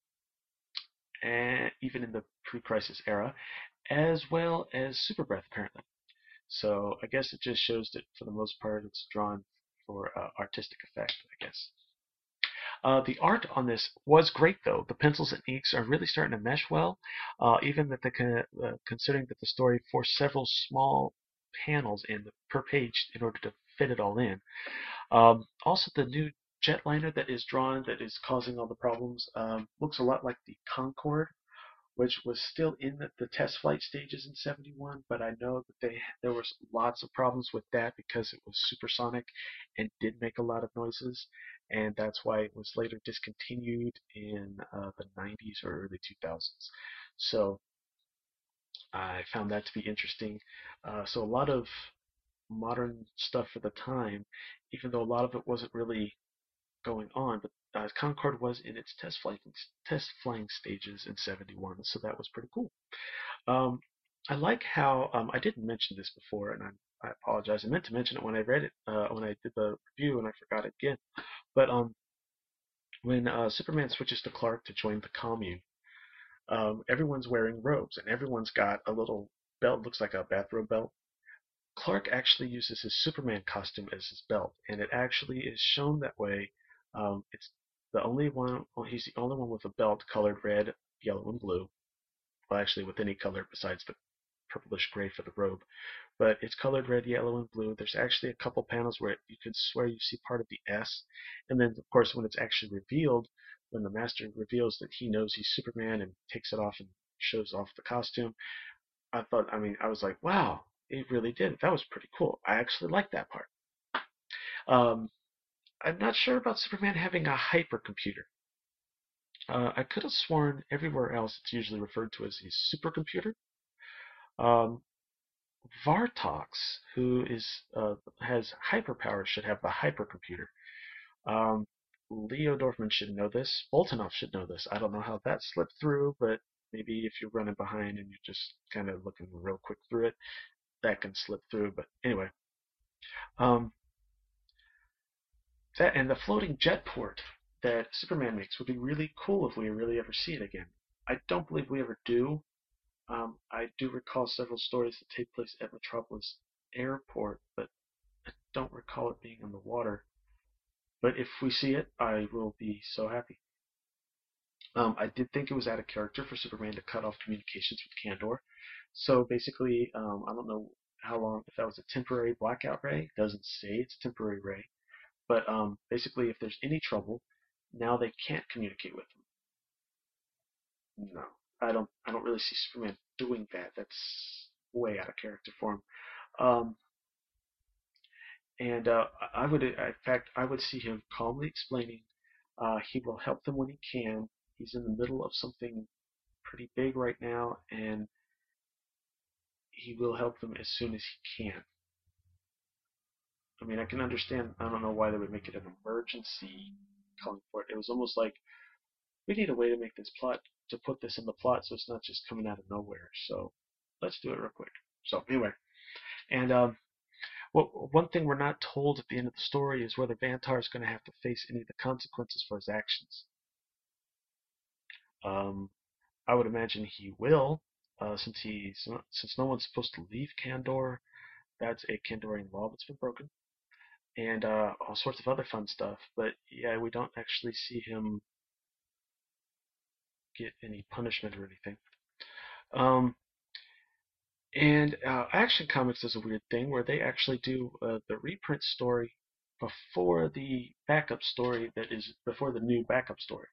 and even in the pre-crisis era, as well as super breath, apparently. So I guess it just shows that for the most part it's drawn for artistic effect, I guess. The art on this was great, though. The pencils and inks are really starting to mesh well, even that considering that the story forced several small panels in per page in order to fit it all in. Also, the new jetliner that is drawn that is causing all the problems looks a lot like the Concorde, which was still in the test flight stages in '71, but I know that there was lots of problems with that because it was supersonic and did make a lot of noises, and that's why it was later discontinued in the 90s or early 2000s. So I found that to be interesting. So a lot of modern stuff for the time, even though a lot of it wasn't really going on, but Concorde was in its test flying stages in '71, so that was pretty cool. I like how I didn't mention this before, and I apologize. I meant to mention it when I read it, when I did the review, and I forgot it again. But when Superman switches to Clark to join the Commune, everyone's wearing robes, and everyone's got a little belt, looks like a bathrobe belt. Clark actually uses his Superman costume as his belt, and it actually is shown that way. It's the only one. Well, he's the only one with a belt colored red, yellow, and blue. Well, actually, with any color besides the purplish gray for the robe. But it's colored red, yellow, and blue. There's actually a couple panels where you could swear you see part of the S, and then of course when it's actually revealed, when the Master reveals that he knows he's Superman and takes it off and shows off the costume, I was like, wow, it really did. That was pretty cool. I actually liked that part. I'm not sure about Superman having a hypercomputer. I could have sworn everywhere else it's usually referred to as his supercomputer. Vartox, who has hyperpowers, should have the hypercomputer. Leo Dorfman should know this. Boltinoff should know this. I don't know how that slipped through, but maybe if you're running behind and you're just kind of looking real quick through it, that can slip through. But anyway, that and the floating jet port that Superman makes would be really cool if we really ever see it again. I don't believe we ever do. I do recall several stories that take place at Metropolis Airport, but I don't recall it being in the water. But if we see it, I will be so happy. I did think it was out of character for Superman to cut off communications with Kandor. So basically, I don't know how long, if that was a temporary blackout ray. It doesn't say it's a temporary ray. But basically, if there's any trouble, now they can't communicate with him. No, I don't really see Superman doing that. That's way out of character for him. And I would, in fact, I would see him calmly explaining. He will help them when he can. He's in the middle of something pretty big right now, and he will help them as soon as he can. I mean, I can understand. I don't know why they would make it an emergency calling for it. It was almost like we need a way to make this plot, to put this in the plot, so it's not just coming out of nowhere. So let's do it real quick. So anyway, and one thing we're not told at the end of the story is whether Vantar is going to have to face any of the consequences for his actions. I would imagine he will, since no one's supposed to leave Kandor. That's a Kandorian law that's been broken, and all sorts of other fun stuff. But yeah, we don't actually see him get any punishment or anything. And Action Comics does a weird thing where they actually do the reprint story before the backup story that is before the new backup story.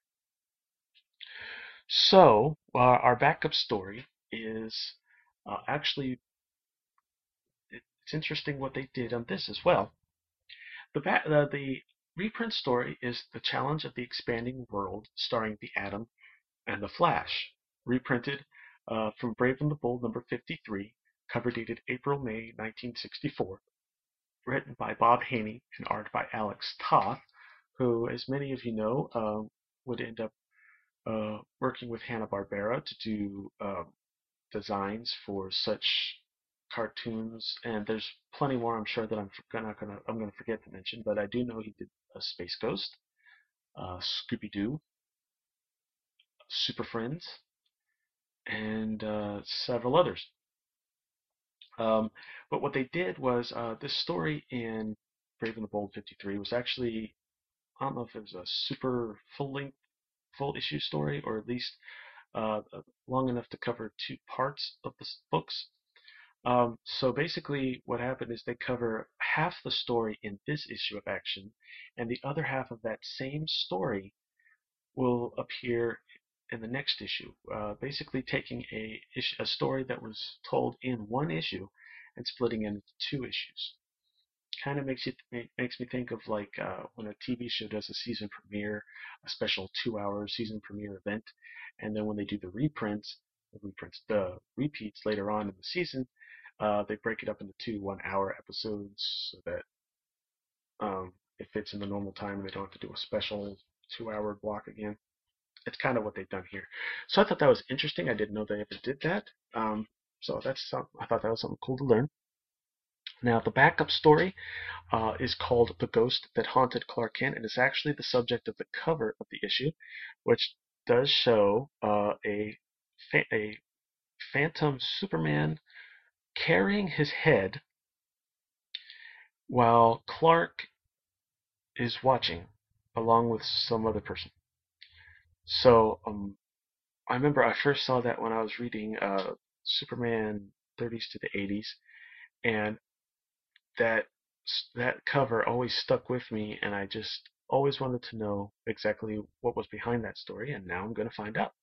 So our backup story is actually, it's interesting what they did on this as well. The reprint story is The Challenge of the Expanding World, starring the Atom and the Flash, reprinted from Brave and the Bold number 53, cover dated April-May 1964, written by Bob Haney and art by Alex Toth, who, as many of you know, would end up working with Hanna-Barbera to do designs for such cartoons, and there's plenty more I'm sure that I'm gonna forget to mention, but I do know he did Space Ghost, Scooby-Doo, Super Friends, and several others. But what they did was this story in Brave and the Bold 53 was actually, I don't know if it was a super full-length, full-issue story, or at least long enough to cover 2 parts of the books. So basically what happened is they cover half the story in this issue of Action, and the other half of that same story will appear in the next issue, basically taking a story that was told in one issue and splitting it into 2 issues. Kind of makes me think of like when a TV show does a season premiere, a special 2-hour season premiere event, and then when they do the repeats later on in the season, they break it up into 2 1-hour episodes so that it fits in the normal time and they don't have to do a special 2-hour block again. It's kind of what they've done here. So I thought that was interesting. I didn't know they ever did that. So I thought that was something cool to learn. Now, the backup story is called The Ghost That Haunted Clark Kent, and is actually the subject of the cover of the issue, which does show a phantom Superman carrying his head while Clark is watching, along with some other person. So I remember I first saw that when I was reading Superman 30s to the 80s, and that cover always stuck with me, and I just always wanted to know exactly what was behind that story, and now I'm going to find out.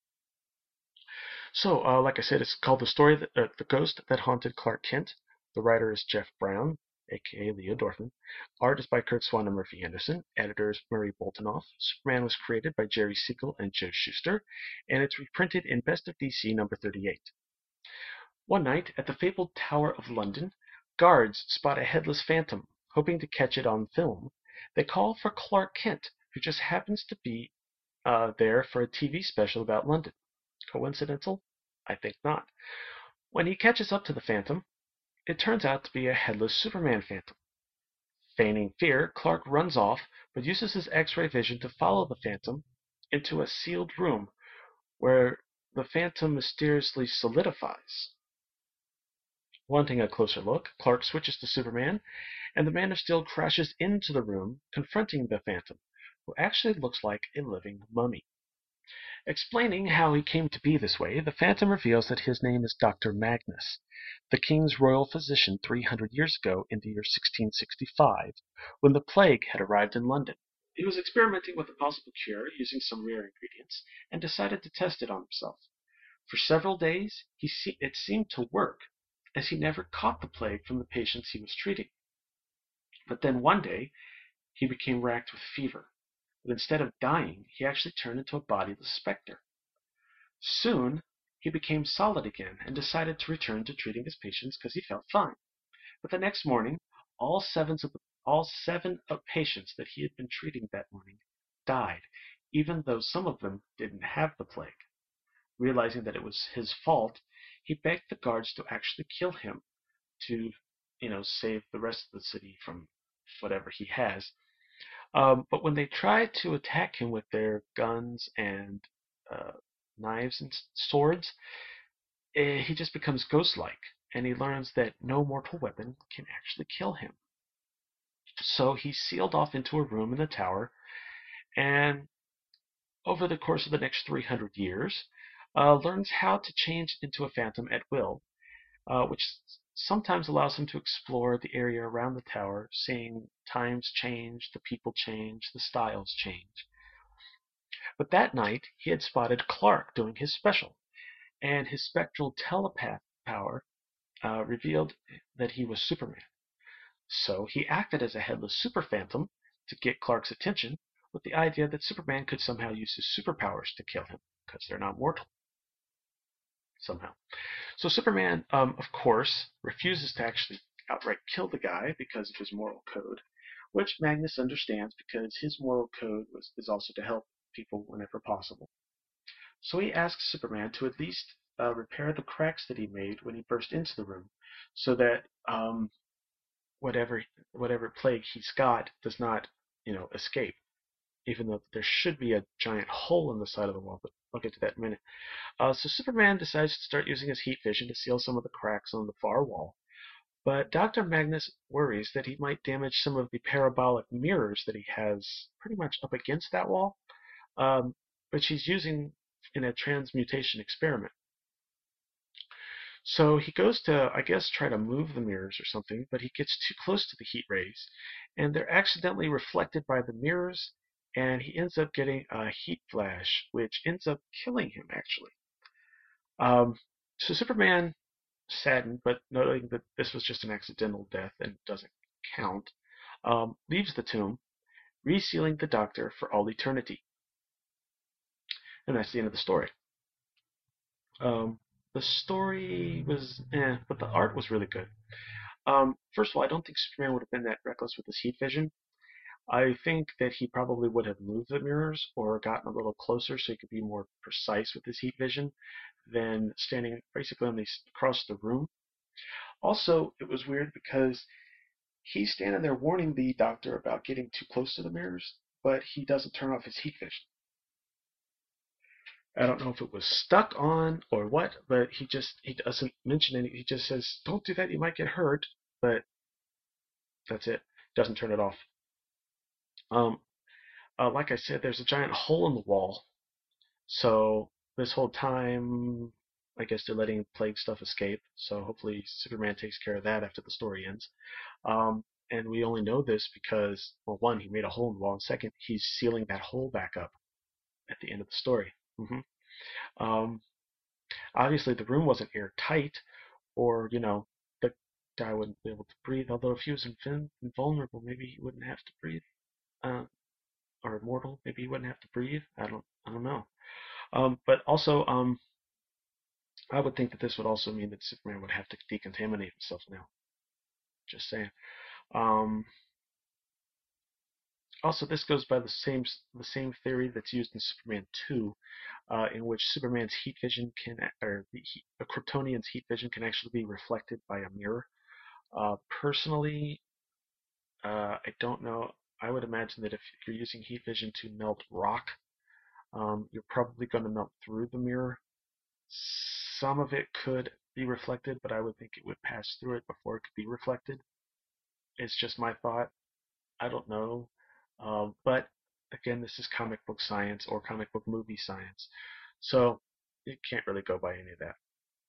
So, like I said, it's called The Ghost That Haunted Clark Kent. The writer is Jeff Brown, aka Leo Dorfman. Art is by Kurt Swan and Murphy Anderson. Editor is Murray Boltinoff. Superman was created by Jerry Siegel and Joe Shuster, and it's reprinted in Best of DC number 38. One night, at the fabled Tower of London, guards spot a headless phantom, hoping to catch it on film. They call for Clark Kent, who just happens to be there for a TV special about London. Coincidental? I think not. When he catches up to the phantom, it turns out to be a headless Superman phantom. Feigning fear, Clark runs off, but uses his X-ray vision to follow the phantom into a sealed room where the phantom mysteriously solidifies. Wanting a closer look, Clark switches to Superman, and the Man of Steel crashes into the room, confronting the phantom, who actually looks like a living mummy. Explaining how he came to be this way, the Phantom reveals that his name is Dr. Magnus, the king's royal physician 300 years ago in the year 1665, when the plague had arrived in London. He was experimenting with a possible cure using some rare ingredients, and decided to test it on himself. For several days, it seemed to work, as he never caught the plague from the patients he was treating. But then one day, he became racked with fever. But instead of dying, he actually turned into a bodiless specter. Soon, he became solid again and decided to return to treating his patients because he felt fine. But the next morning, all seven of patients that he had been treating that morning died, even though some of them didn't have the plague. Realizing that it was his fault, he begged the guards to actually kill him to, save the rest of the city from whatever he has. But when they try to attack him with their guns and knives and swords, he just becomes ghost-like, and he learns that no mortal weapon can actually kill him. So he's sealed off into a room in the tower, and over the course of the next 300 years, learns how to change into a phantom at will, which sometimes allows him to explore the area around the tower, seeing times change, the people change, the styles change. But that night, he had spotted Clark doing his special, and his spectral telepath power revealed that he was Superman. So he acted as a headless super phantom to get Clark's attention, with the idea that Superman could somehow use his superpowers to kill him, because they're not mortal. Somehow. So Superman, of course, refuses to actually outright kill the guy because of his moral code, which Magnus understands because his moral code is also to help people whenever possible. So he asks Superman to at least repair the cracks that he made when he burst into the room, so that whatever plague he's got does not, escape. Even though there should be a giant hole in the side of the wall, but I'll get to that in a minute. So Superman decides to start using his heat vision to seal some of the cracks on the far wall. But Dr. Magnus worries that he might damage some of the parabolic mirrors that he has pretty much up against that wall, which he's using in a transmutation experiment. So he goes to, I guess, try to move the mirrors or something, but he gets too close to the heat rays, and they're accidentally reflected by the mirrors, and he ends up getting a heat flash, which ends up killing him, actually. So Superman, saddened, but noting that this was just an accidental death and doesn't count, leaves the tomb, resealing the Doctor for all eternity. And that's the end of the story. The story was but the art was really good. First of all, I don't think Superman would have been that reckless with his heat vision. I think that he probably would have moved the mirrors or gotten a little closer so he could be more precise with his heat vision than standing basically across the room. Also, it was weird because he's standing there warning the Doctor about getting too close to the mirrors, but he doesn't turn off his heat vision. I don't know if it was stuck on or what, but he doesn't mention any. He just says, "Don't do that, you might get hurt," but that's it. Doesn't turn it off. Like I said, there's a giant hole in the wall. So this whole time, I guess they're letting plague stuff escape. So hopefully Superman takes care of that after the story ends. And we only know this because, well, one, he made a hole in the wall, and second, he's sealing that hole back up at the end of the story. Obviously, the room wasn't airtight, or the guy wouldn't be able to breathe. Although if he was invulnerable, maybe he wouldn't have to breathe. Or immortal, maybe he wouldn't have to breathe. I don't know. But also, I would think that this would also mean that Superman would have to decontaminate himself now. Just saying. Also, this goes by the same theory that's used in Superman 2, in which Superman's heat vision a Kryptonian's heat vision can actually be reflected by a mirror. Personally, I don't know. I would imagine that if you're using heat vision to melt rock, you're probably going to melt through the mirror. Some of it could be reflected, but I would think it would pass through it before it could be reflected. It's just my thought. I don't know. But again, this is comic book science or comic book movie science, so you can't really go by any of that.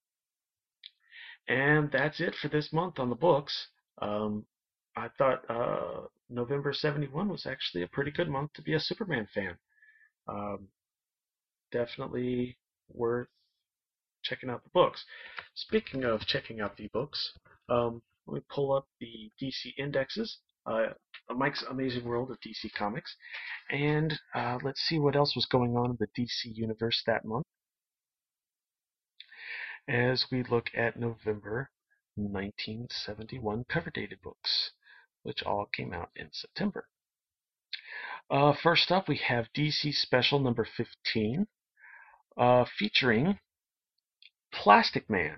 And that's it for this month on the books. I thought November 71 was actually a pretty good month to be a Superman fan. Definitely worth checking out the books. Speaking of checking out the books, let me pull up the DC indexes. Mike's Amazing World of DC Comics, and let's see what else was going on in the DC universe that month as we look at November 1971 cover dated books, which all came out in September. First up, we have DC Special number 15, featuring Plastic Man.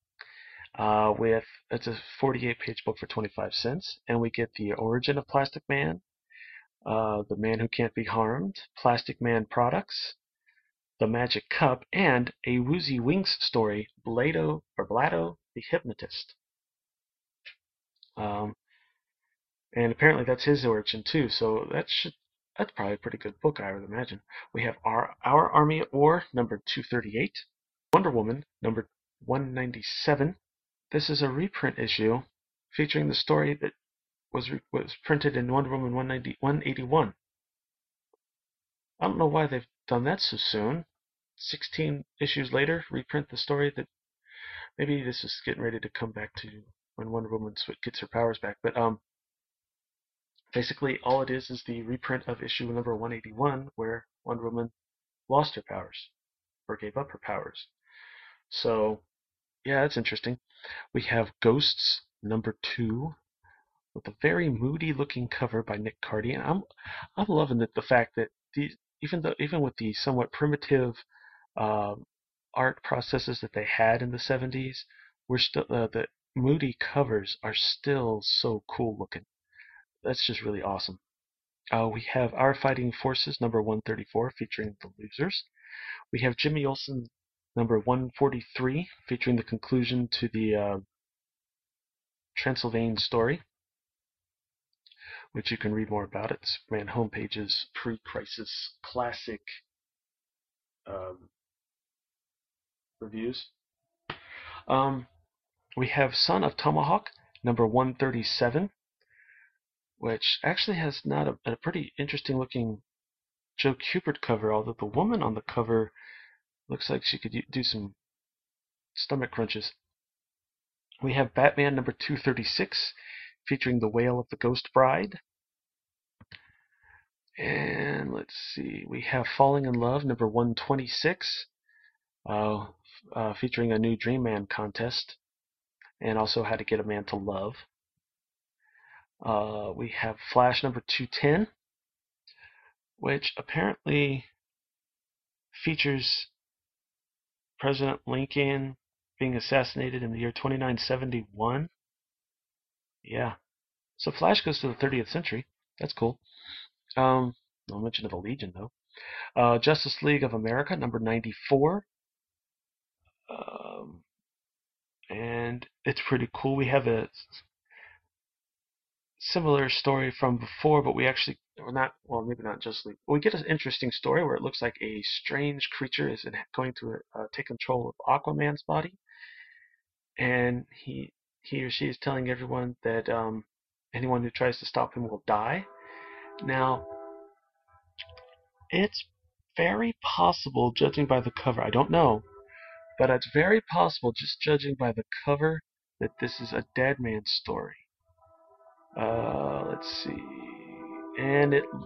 It's a 48-page book for 25 cents, and we get the origin of Plastic Man, the Man Who Can't Be Harmed, Plastic Man products, the Magic Cup, and a Woozy Winks story, Blado the Hypnotist. And apparently that's his origin too, so that's probably a pretty good book, I would imagine. We have Our Army at War, number 238, Wonder Woman, number 197, this is a reprint issue featuring the story that was printed in Wonder Woman 181. I don't know why they've done that so soon. 16 issues later, reprint the story that maybe this is getting ready to come back to when Wonder Woman gets her powers back. But basically all it is the reprint of issue number 181 where Wonder Woman lost her powers or gave up her powers. So yeah, that's interesting. We have Ghosts number 2 with a very moody looking cover by Nick Cardy, and I'm loving the fact that even with the somewhat primitive art processes that they had in the 70s, we're still the moody covers are still so cool looking. That's just really awesome. We have Our Fighting Forces number 134 featuring the Losers. We have Jimmy Olsen number 143 featuring the conclusion to the Transylvania story, which you can read more about at Superman Homepage's pre-crisis classic reviews. We have Son of Tomahawk number 137, which actually has not a pretty interesting looking Joe Kubert cover, although the woman on the cover looks like she could do some stomach crunches. We have Batman number 236 featuring the Wail of the Ghost Bride. And let's see, we have Falling in Love number 126 featuring a new Dream Man contest and also How to Get a Man to Love. We have Flash number 210, which apparently features President Lincoln being assassinated in the year 2971. Yeah. So Flash goes to the 30th century. That's cool. No mention of the Legion, though. Justice League of America, number 94. And it's pretty cool. We have a similar story from before, but we actually, maybe not Justice League. We get an interesting story where it looks like a strange creature is going to take control of Aquaman's body. And he or she is telling everyone that anyone who tries to stop him will die. Now, it's very possible, judging by the cover, I don't know, but it's very possible, just judging by the cover, that this is a Dead Man story. Let's see, and it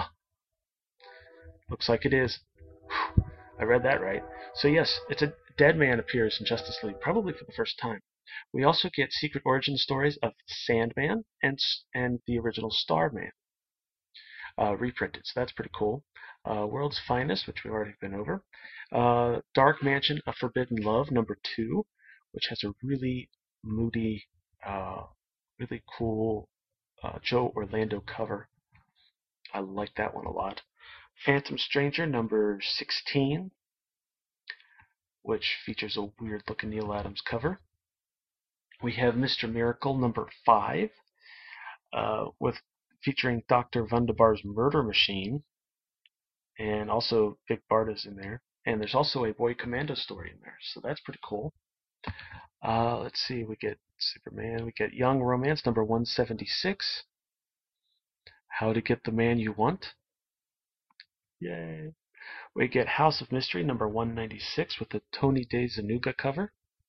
looks like it is. Whew, I read that right. So yes, it's a Dead Man appears in Justice League, probably for the first time. We also get secret origin stories of Sandman and the original Starman reprinted, so that's pretty cool. World's Finest, which we've already been over. Dark Mansion of Forbidden Love, number 2, which has a really moody, really cool Joe Orlando cover. I like that one a lot. Phantom Stranger, number 16, which features a weird-looking Neil Adams cover. We have Mr. Miracle, number 5, featuring Dr. Wunderbar's Murder Machine, and also Big Barda's in there. And there's also a Boy Commando story in there, so that's pretty cool. Let's see, we get Superman, we get Young Romance, number 176. How to Get the Man You Want. Yay. We get House of Mystery, number 196, with the Tony DeZanuga cover.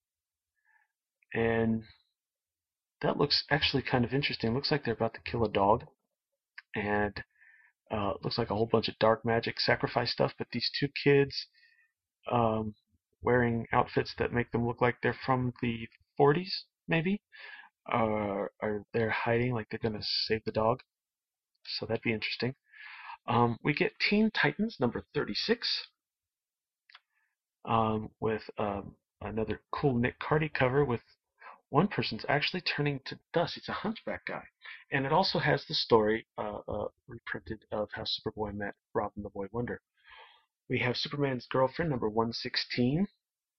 And that looks actually kind of interesting. It looks like they're about to kill a dog. And it looks like a whole bunch of dark magic sacrifice stuff, but these two kids wearing outfits that make them look like they're from the 40s, maybe, are they're hiding like they're going to save the dog. So that'd be interesting. We get Teen Titans number 36 with another cool Nick Cardy cover with one person's actually turning to dust. He's a hunchback guy. And it also has the story reprinted of how Superboy met Robin the Boy Wonder. We have Superman's Girlfriend, number 116,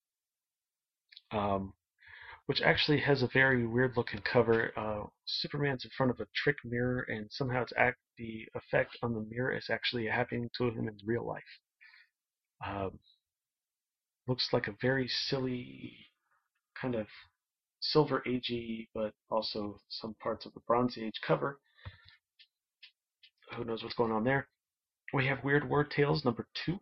which actually has a very weird-looking cover. Superman's in front of a trick mirror, and somehow the effect on the mirror is actually happening to him in real life. Looks like a very silly kind of Silver Age, but also some parts of the Bronze Age cover. Who knows what's going on there? We have Weird Word Tales number 2.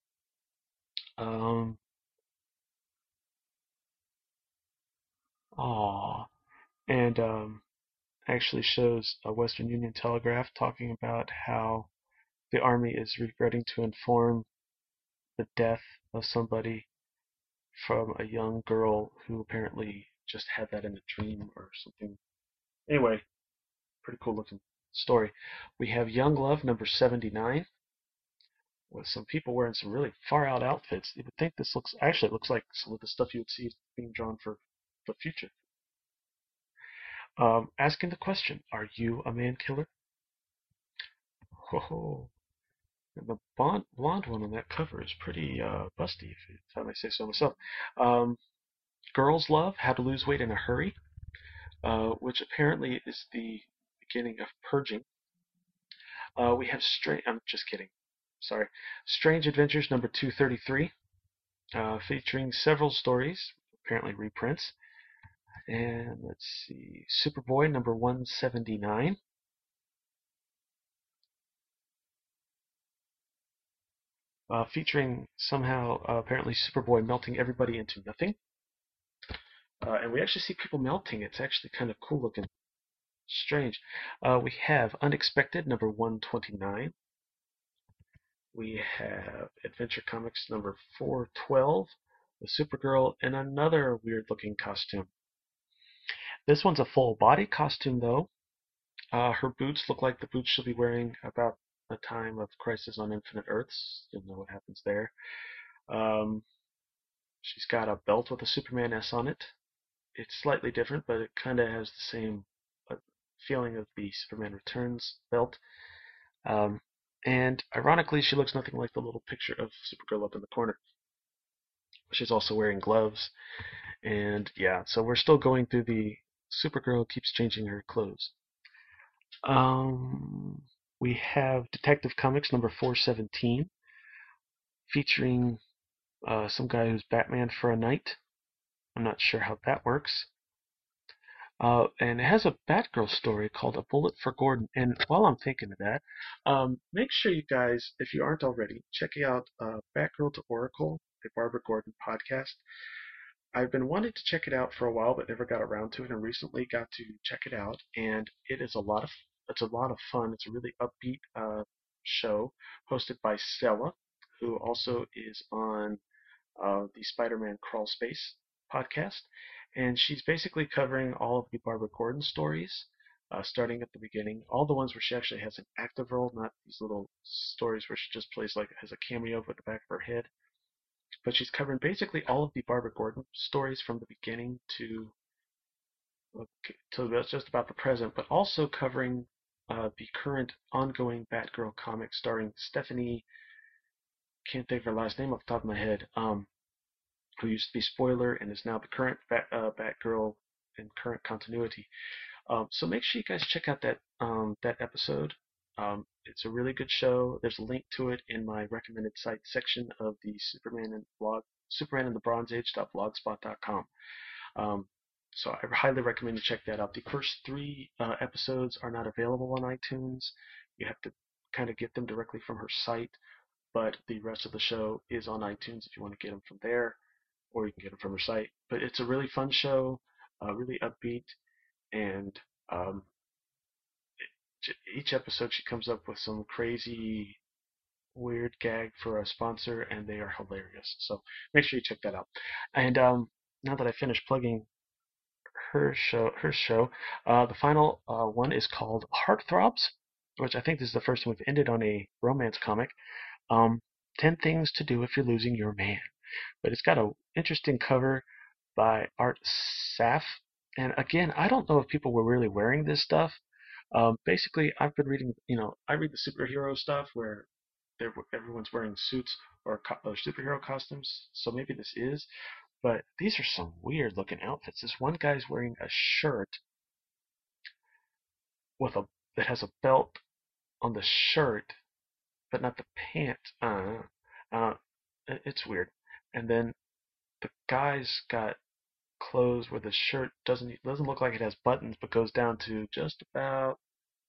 And actually shows a Western Union Telegraph talking about how the Army is regretting to inform the death of somebody from a young girl who apparently just had that in a dream or something. Anyway, pretty cool looking story. We have Young Love number 79 with some people wearing some really far out outfits. You would think this looks like some of the stuff you would see being drawn for the future. Asking the question, are you a man killer? Whoa. And the blonde one on that cover is pretty busty, if I may say so myself. Girls Love, How to Lose Weight in a Hurry, which apparently is the beginning of purging. We have I'm just kidding. Sorry. Strange Adventures number 233, featuring several stories, apparently reprints. And let's see, Superboy number 179. Featuring somehow apparently Superboy melting everybody into nothing. And we actually see people melting. It's actually kind of cool looking. Strange. We have Unexpected number 129. We have Adventure Comics number 412 with Supergirl in another weird looking costume. This one's a full body costume though. Her boots look like the boots she'll be wearing about the time of Crisis on Infinite Earths. You'll know what happens there. She's got a belt with a Superman S on it. It's slightly different, but it kind of has the same feeling of the Superman Returns belt. And ironically, she looks nothing like the little picture of Supergirl up in the corner. She's also wearing gloves. And yeah, so we're still going through the Supergirl keeps changing her clothes. We have Detective Comics number 417, featuring some guy who's Batman for a night. I'm not sure how that works. And it has a Batgirl story called A Bullet for Gordon. And while I'm thinking of that, make sure you guys, if you aren't already, check out Batgirl to Oracle, a Barbara Gordon podcast. I've been wanting to check it out for a while, but never got around to it, and recently got to check it out. And it's a lot of fun. It's a really upbeat show hosted by Stella, who also is on the Spider-Man Crawl Space podcast. And she's basically covering all of the Barbara Gordon stories, starting at the beginning. All the ones where she actually has an active role, not these little stories where she just plays has a cameo at the back of her head. But she's covering basically all of the Barbara Gordon stories from the beginning to just about the present, but also covering the current ongoing Batgirl comic starring Stephanie, can't think of her last name off the top of my head, who used to be Spoiler and is now the current Batgirl in current continuity. So make sure you guys check out that episode. It's a really good show. There's a link to it in my recommended site section of the Superman and the Bronze Age.blogspot.com. So I highly recommend you check that out. The first 3 episodes are not available on iTunes. You have to kind of get them directly from her site, but the rest of the show is on iTunes if you want to get them from there, or you can get them from her site. But it's a really fun show, really upbeat, and each episode she comes up with some crazy, weird gag for a sponsor, and they are hilarious. So make sure you check that out. And now that I finished plugging her show, the final one is called Heartthrobs, which I think this is the first time we've ended on a romance comic. 10 Things to Do If You're Losing Your Man. But it's got an interesting cover by Art Saf. And again, I don't know if people were really wearing this stuff. Basically, I've been reading, I read the superhero stuff where everyone's wearing suits or superhero costumes, so maybe this is. But these are some weird looking outfits. This one guy's wearing a shirt that has a belt on the shirt, but not the pants. It's weird. And then the guy's got clothes where the shirt doesn't look like it has buttons, but goes down to just about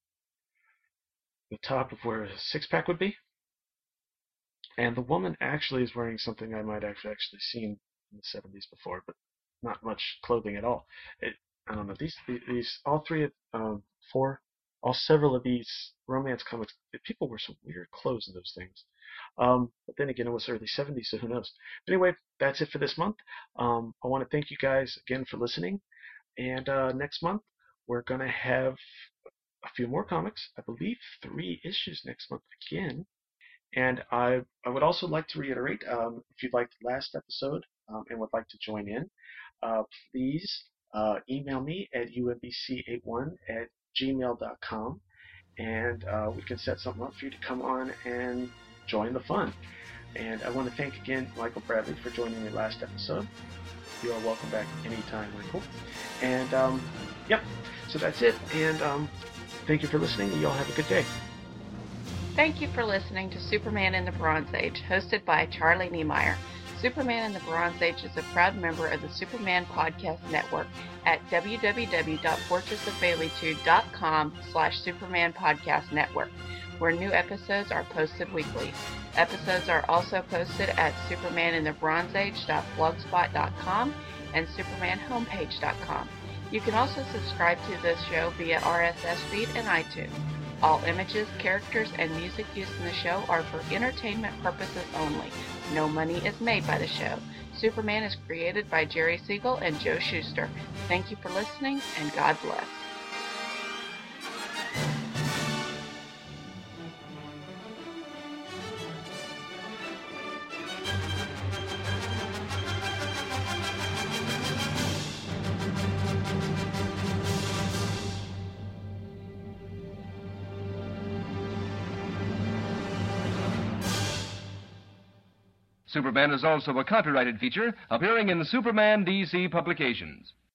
the top of where a six-pack would be. And the woman actually is wearing something I might actually seen in the 70s before, but not much clothing at all. I don't know. These all three of several of these romance comics, people wear some weird clothes in those things. But then again, it was early 70s, so who knows? But anyway, that's it for this month. I want to thank you guys again for listening. And next month, we're going to have a few more comics. I believe 3 issues next month again. And I would also like to reiterate, if you'd liked the last episode and would like to join in, please email me at umbc81@gmail.com, and we can set something up for you to come on and join the fun. And I want to thank again Michael Bradley for joining me last episode. You are welcome back anytime, Michael. And yep, so that's it. And thank you for listening, and you all have a good day. Thank you for listening to Superman in the Bronze Age, hosted by Charlie Niemeyer. Superman in the Bronze Age is a proud member of the Superman Podcast Network at www.fortressofbaileytude.com/Superman Podcast Network, where new episodes are posted weekly. Episodes are also posted at supermaninthebronzeage.blogspot.com and supermanhomepage.com. You can also subscribe to this show via RSS feed and iTunes. All images, characters, and music used in the show are for entertainment purposes only. No money is made by the show. Superman is created by Jerry Siegel and Joe Shuster. Thank you for listening, and God bless. Superman is also a copyrighted feature appearing in Superman DC publications.